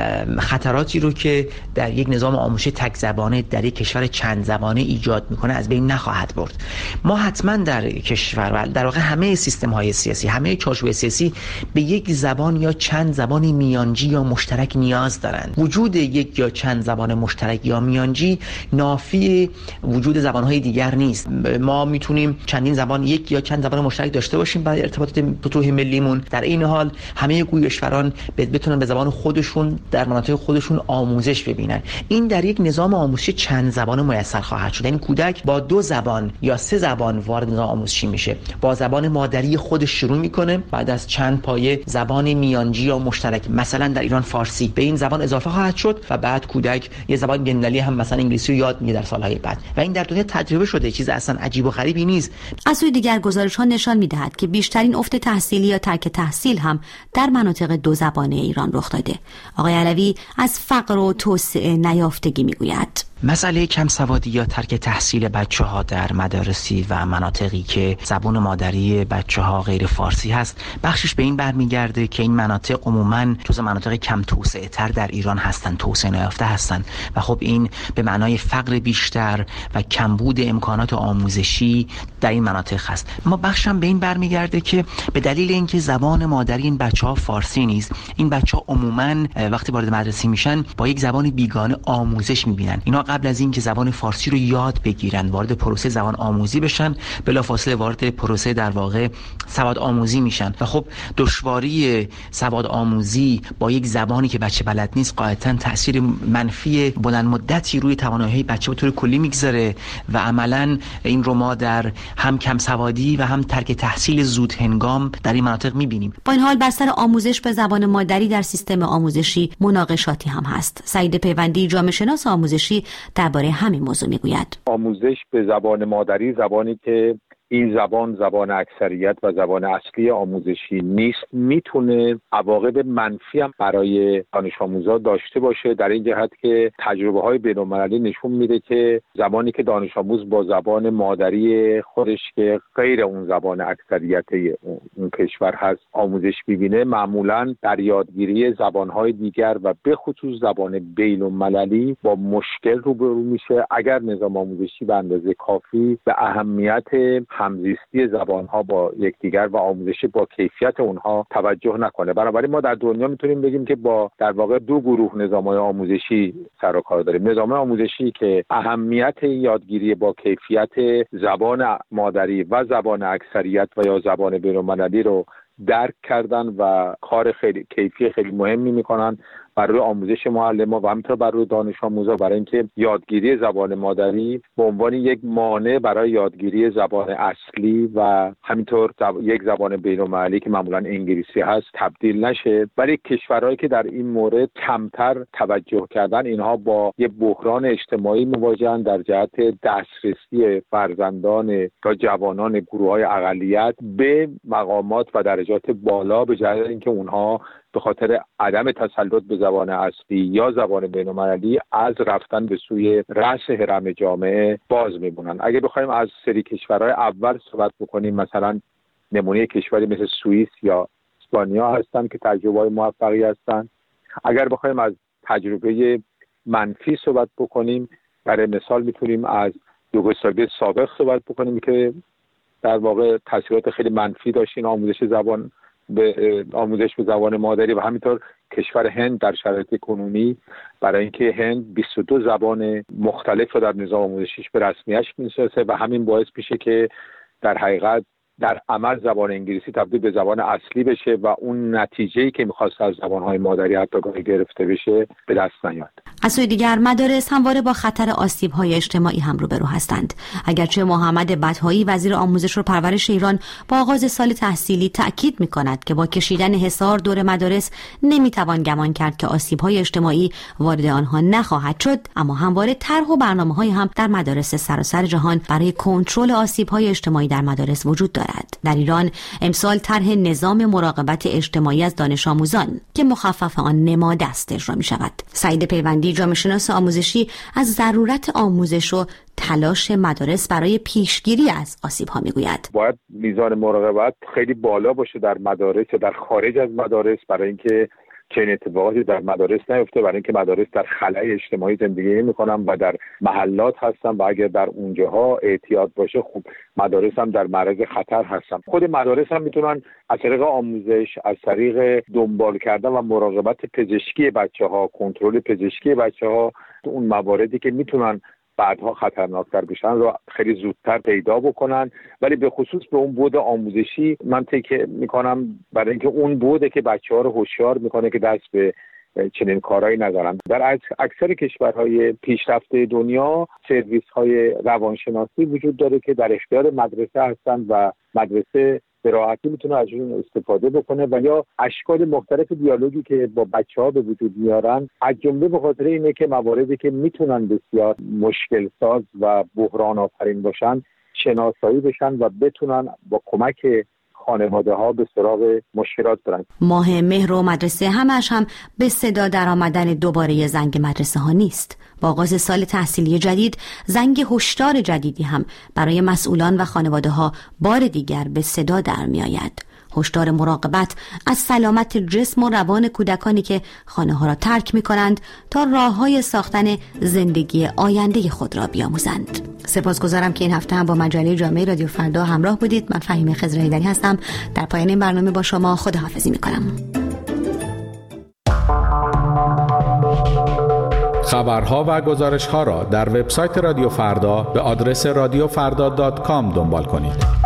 خطراتی رو که در یک نظام آموزشی تک زبانه در یک کشور چند زبانه ایجاد میکنه از بین نخواهد برد. ما حتما در کشور و در واقع همه سیستم‌های سیاسی، همه چارچوب سیاسی به یک زبان یا چند زبان میانجی یا مشترک نیاز دارند. وجود یک یا چند زبان مشترک یا میانجی نافی وجود زبان‌های دیگر نیست. ما میتونیم چندین زبان، یک یا چند زبان مشترک داشته باشیم برای ارتباطات فتوح ملیمون، در این حال همه گویشوران بتونن به زبان خودشون در مناطق خودشون آموزش ببینن. این در یک نظام آموزشی چند زبانه میسر خواهد شد. این کودک با 2 زبان یا 3 زبان وارد نظام آموزشی میشه. با زبان مادری خودش شروع میکنه، بعد از چند پایه زبان میانجی یا مشترک مثلا در ایران فارسی به این زبان اضافه خواهد شد و بعد کودک یه زبان بین‌المللی هم مثلا انگلیسی رو یاد میگیره در سالهای بعد و این در دنیا تجربه شده، چیز اصلا عجیب و غریبی نیست. از سوی دیگر گزارش‌ها نشان می‌دهد که بیشترین افت تحصیلی یا ترک تحصیل هم در مناطق 2 زبانه ایران رخ داده. آقای علوی از فقر و توسعه نیافتگی میگوید. مسئله کم سوادی یا ترک تحصیل بچه‌ها در مدارسی و مناطقی که زبان مادری بچه‌ها غیر فارسی هست، بخشش به این برمیگرده که این مناطق عموماً جزو مناطق کم توسعه تر در ایران هستند، توسعه نیافته هستند و خب این به معنای فقر بیشتر و کمبود امکانات آموزشی در این مناطق هست. اما بخشم به این برمیگرده که به دلیل اینکه زبان مادری این بچه‌ها فارسی نیست، این بچه‌ها عموماً وقتی وارد مدرسه میشن با یک زبان بیگانه آموزش می‌بینن. اینا قبل از اینکه زبان فارسی رو یاد بگیرن، وارد پروسه زبان آموزی بشن، بلافاصله وارد پروسه در واقع سواد آموزی میشن و خب دشواری سواد آموزی با یک زبانی که بچه بلد نیست قاعدتاً تأثیر منفی بلند مدتی روی توانایی بچه به طور کلی میگذاره و عملاً این رو ما در هم کم سوادی و هم ترک تحصیل زود هنگام در این مناطق میبینیم. با این حال بر سر آموزش به زبان مادری در سیستم آموزشی مناقشاتی هم هست. سعید پیوندی، جامعه شناس آموزشی، درباره همین موضوع میگوید. آموزش به زبان مادری، زبانی که این زبان اکثریت و زبان اصلی آموزشی نیست، میتونه عواقب منفی هم برای دانش آموزا داشته باشه، در این جهت که تجربه های بین‌المللی نشون میده که زمانی که دانش آموز با زبان مادری خودش که غیر اون زبان اکثریت اون کشور هست آموزش میبینه، معمولاً در یادگیری زبانهای دیگر و به خصوص زبان بین‌المللی با مشکل روبرو میشه اگر نظام آموزشی به اندازه کافی به اهمیت همزیستی زبان‌ها با یکدیگر و آموزش با کیفیت اونها توجه نکنه. بنابراین ما در دنیا میتونیم بگیم که با در واقع 2 گروه نظام‌های آموزشی سر و کار داریم. نظام آموزشی که اهمیت یادگیری با کیفیت زبان مادری و زبان اکثریت و یا زبان بین‌المللی رو درک کردن و کار خیلی کیفی خیلی مهمی میکنن برای آموزش معلم‌ها و همینطور برای دانش آموزا، برای اینکه یادگیری زبان مادری به عنوان یک مانع برای یادگیری زبان اصلی و همینطور یک زبان بین‌المللی که معمولا انگلیسی هست تبدیل نشه. ولی کشورهایی که در این مورد کمتر توجه کردن، اینها با یک بحران اجتماعی مواجهن در جهت دسترسی فرزندان یا جوانان گروه‌های اقلیت به مقامات و درجات بالا، به جهت اینکه اونها به خاطر عدم تسلط به زبان اصلی یا زبان بین‌المللی از رفتن به سوی رأس هرم جامعه باز میمونن. اگه بخوایم از سری کشورهای اول صحبت بکنیم، مثلا نمونه کشوری مثل سوئیس یا اسپانیا هستن که تجربه‌های موفقی هستن. اگر بخوایم از تجربه منفی صحبت بکنیم، برای مثال میتونیم از یوگسلاوی سابق صحبت بکنیم که در واقع تاثیرات خیلی منفی داشتین آموزش به زبان مادری و همینطور کشور هند در شرایط کنونی، برای اینکه هند 22 زبان مختلف رو در نظام آموزشیش به رسمیت می‌شناسه و همین باعث میشه که در حقیقت در عمل زبان انگلیسی تبدیل به زبان اصلی بشه و اون نتیجه‌ای که می‌خواست از زبان‌های مادری حتی گاهی گرفته بشه به دست نیاد. از سوی دیگر مدارس همواره با خطر آسیب‌های اجتماعی هم روبرو هستند. اگرچه محمد بطحایی وزیر آموزش و پرورش ایران با آغاز سال تحصیلی تأکید می‌کند که با کشیدن حصار دور مدارس نمی‌توان گمان کرد که آسیب‌های اجتماعی وارد آنها نخواهد شد، اما همواره طرح و برنامه‌های هم در مدارس سراسر جهان برای کنترل آسیب‌های اجتماعی در مدارس وجود دارد. در ایران امسال طرح نظام مراقبت اجتماعی از دانش آموزان که مخفف آن نمادست اجرا می‌شود. سعید پیوندی، جامعه شناس آموزشی، از ضرورت آموزش و تلاش مدارس برای پیشگیری از آسیب‌ها میگوید. باید میزان مراقبت خیلی بالا باشه در مدارس و در خارج از مدارس برای اینکه چنین اتفاقاتی در مدارس نیفته، برای اینکه مدارس در خلأ اجتماعی زندگی نمی‌کنن و در محلات هستن و اگر در اونجاها احتیاط باشه خب مدارس هم در معرض خطر هستن. خود مدارس هم میتونن از طریق آموزش، از طریق دنبال کردن و مراقبت پزشکی بچه‌ها، کنترل پزشکی بچه‌ها، اون مواردی که میتونن بعدها خطرناکتر بشن رو خیلی زودتر پیدا بکنن. ولی به خصوص به اون بعد آموزشی من تکیه میکنم، برای اینکه اون بوده که بچه‌ها رو هوشیار میکنه که دست به چنین کارهایی نذارن. در اکثر کشورهای پیشرفته دنیا سرویس‌های روانشناسی وجود داره که در اختیار مدرسه هستن و مدرسه به راحتی میتونه از اون استفاده بکنه و یا اشکال مختلف دیالوگی که با بچه‌ها به وجود میارن، از جمله به خاطر اینه که مواردی که میتونن بسیار مشکل ساز و بحران آفرین باشن شناسایی بشن و بتونن با کمک خانواده ها به سراغ مشکلات برن. ماه مهر و مدرسه همش هم به صدا در آمدن دوباره زنگ مدرسه ها نیست. با آغاز سال تحصیلی جدید زنگ هشدار جدیدی هم برای مسئولان و خانواده ها بار دیگر به صدا در می آید. هشدار مراقبت از سلامت جسم و روان کودکانی که خانه ها را ترک می کنند تا راه های ساختن زندگی آینده خود را بیاموزند. سپاسگزارم که این هفته هم با مجله جامعه رادیو فردا همراه بودید. من فهیمه خضره‌ایدری هستم. در پایان این برنامه با شما خداحافظی می کنم. خبرها و گزارش‌ها را در وبسایت رادیو فردا به آدرس radiofrda.com دنبال کنید.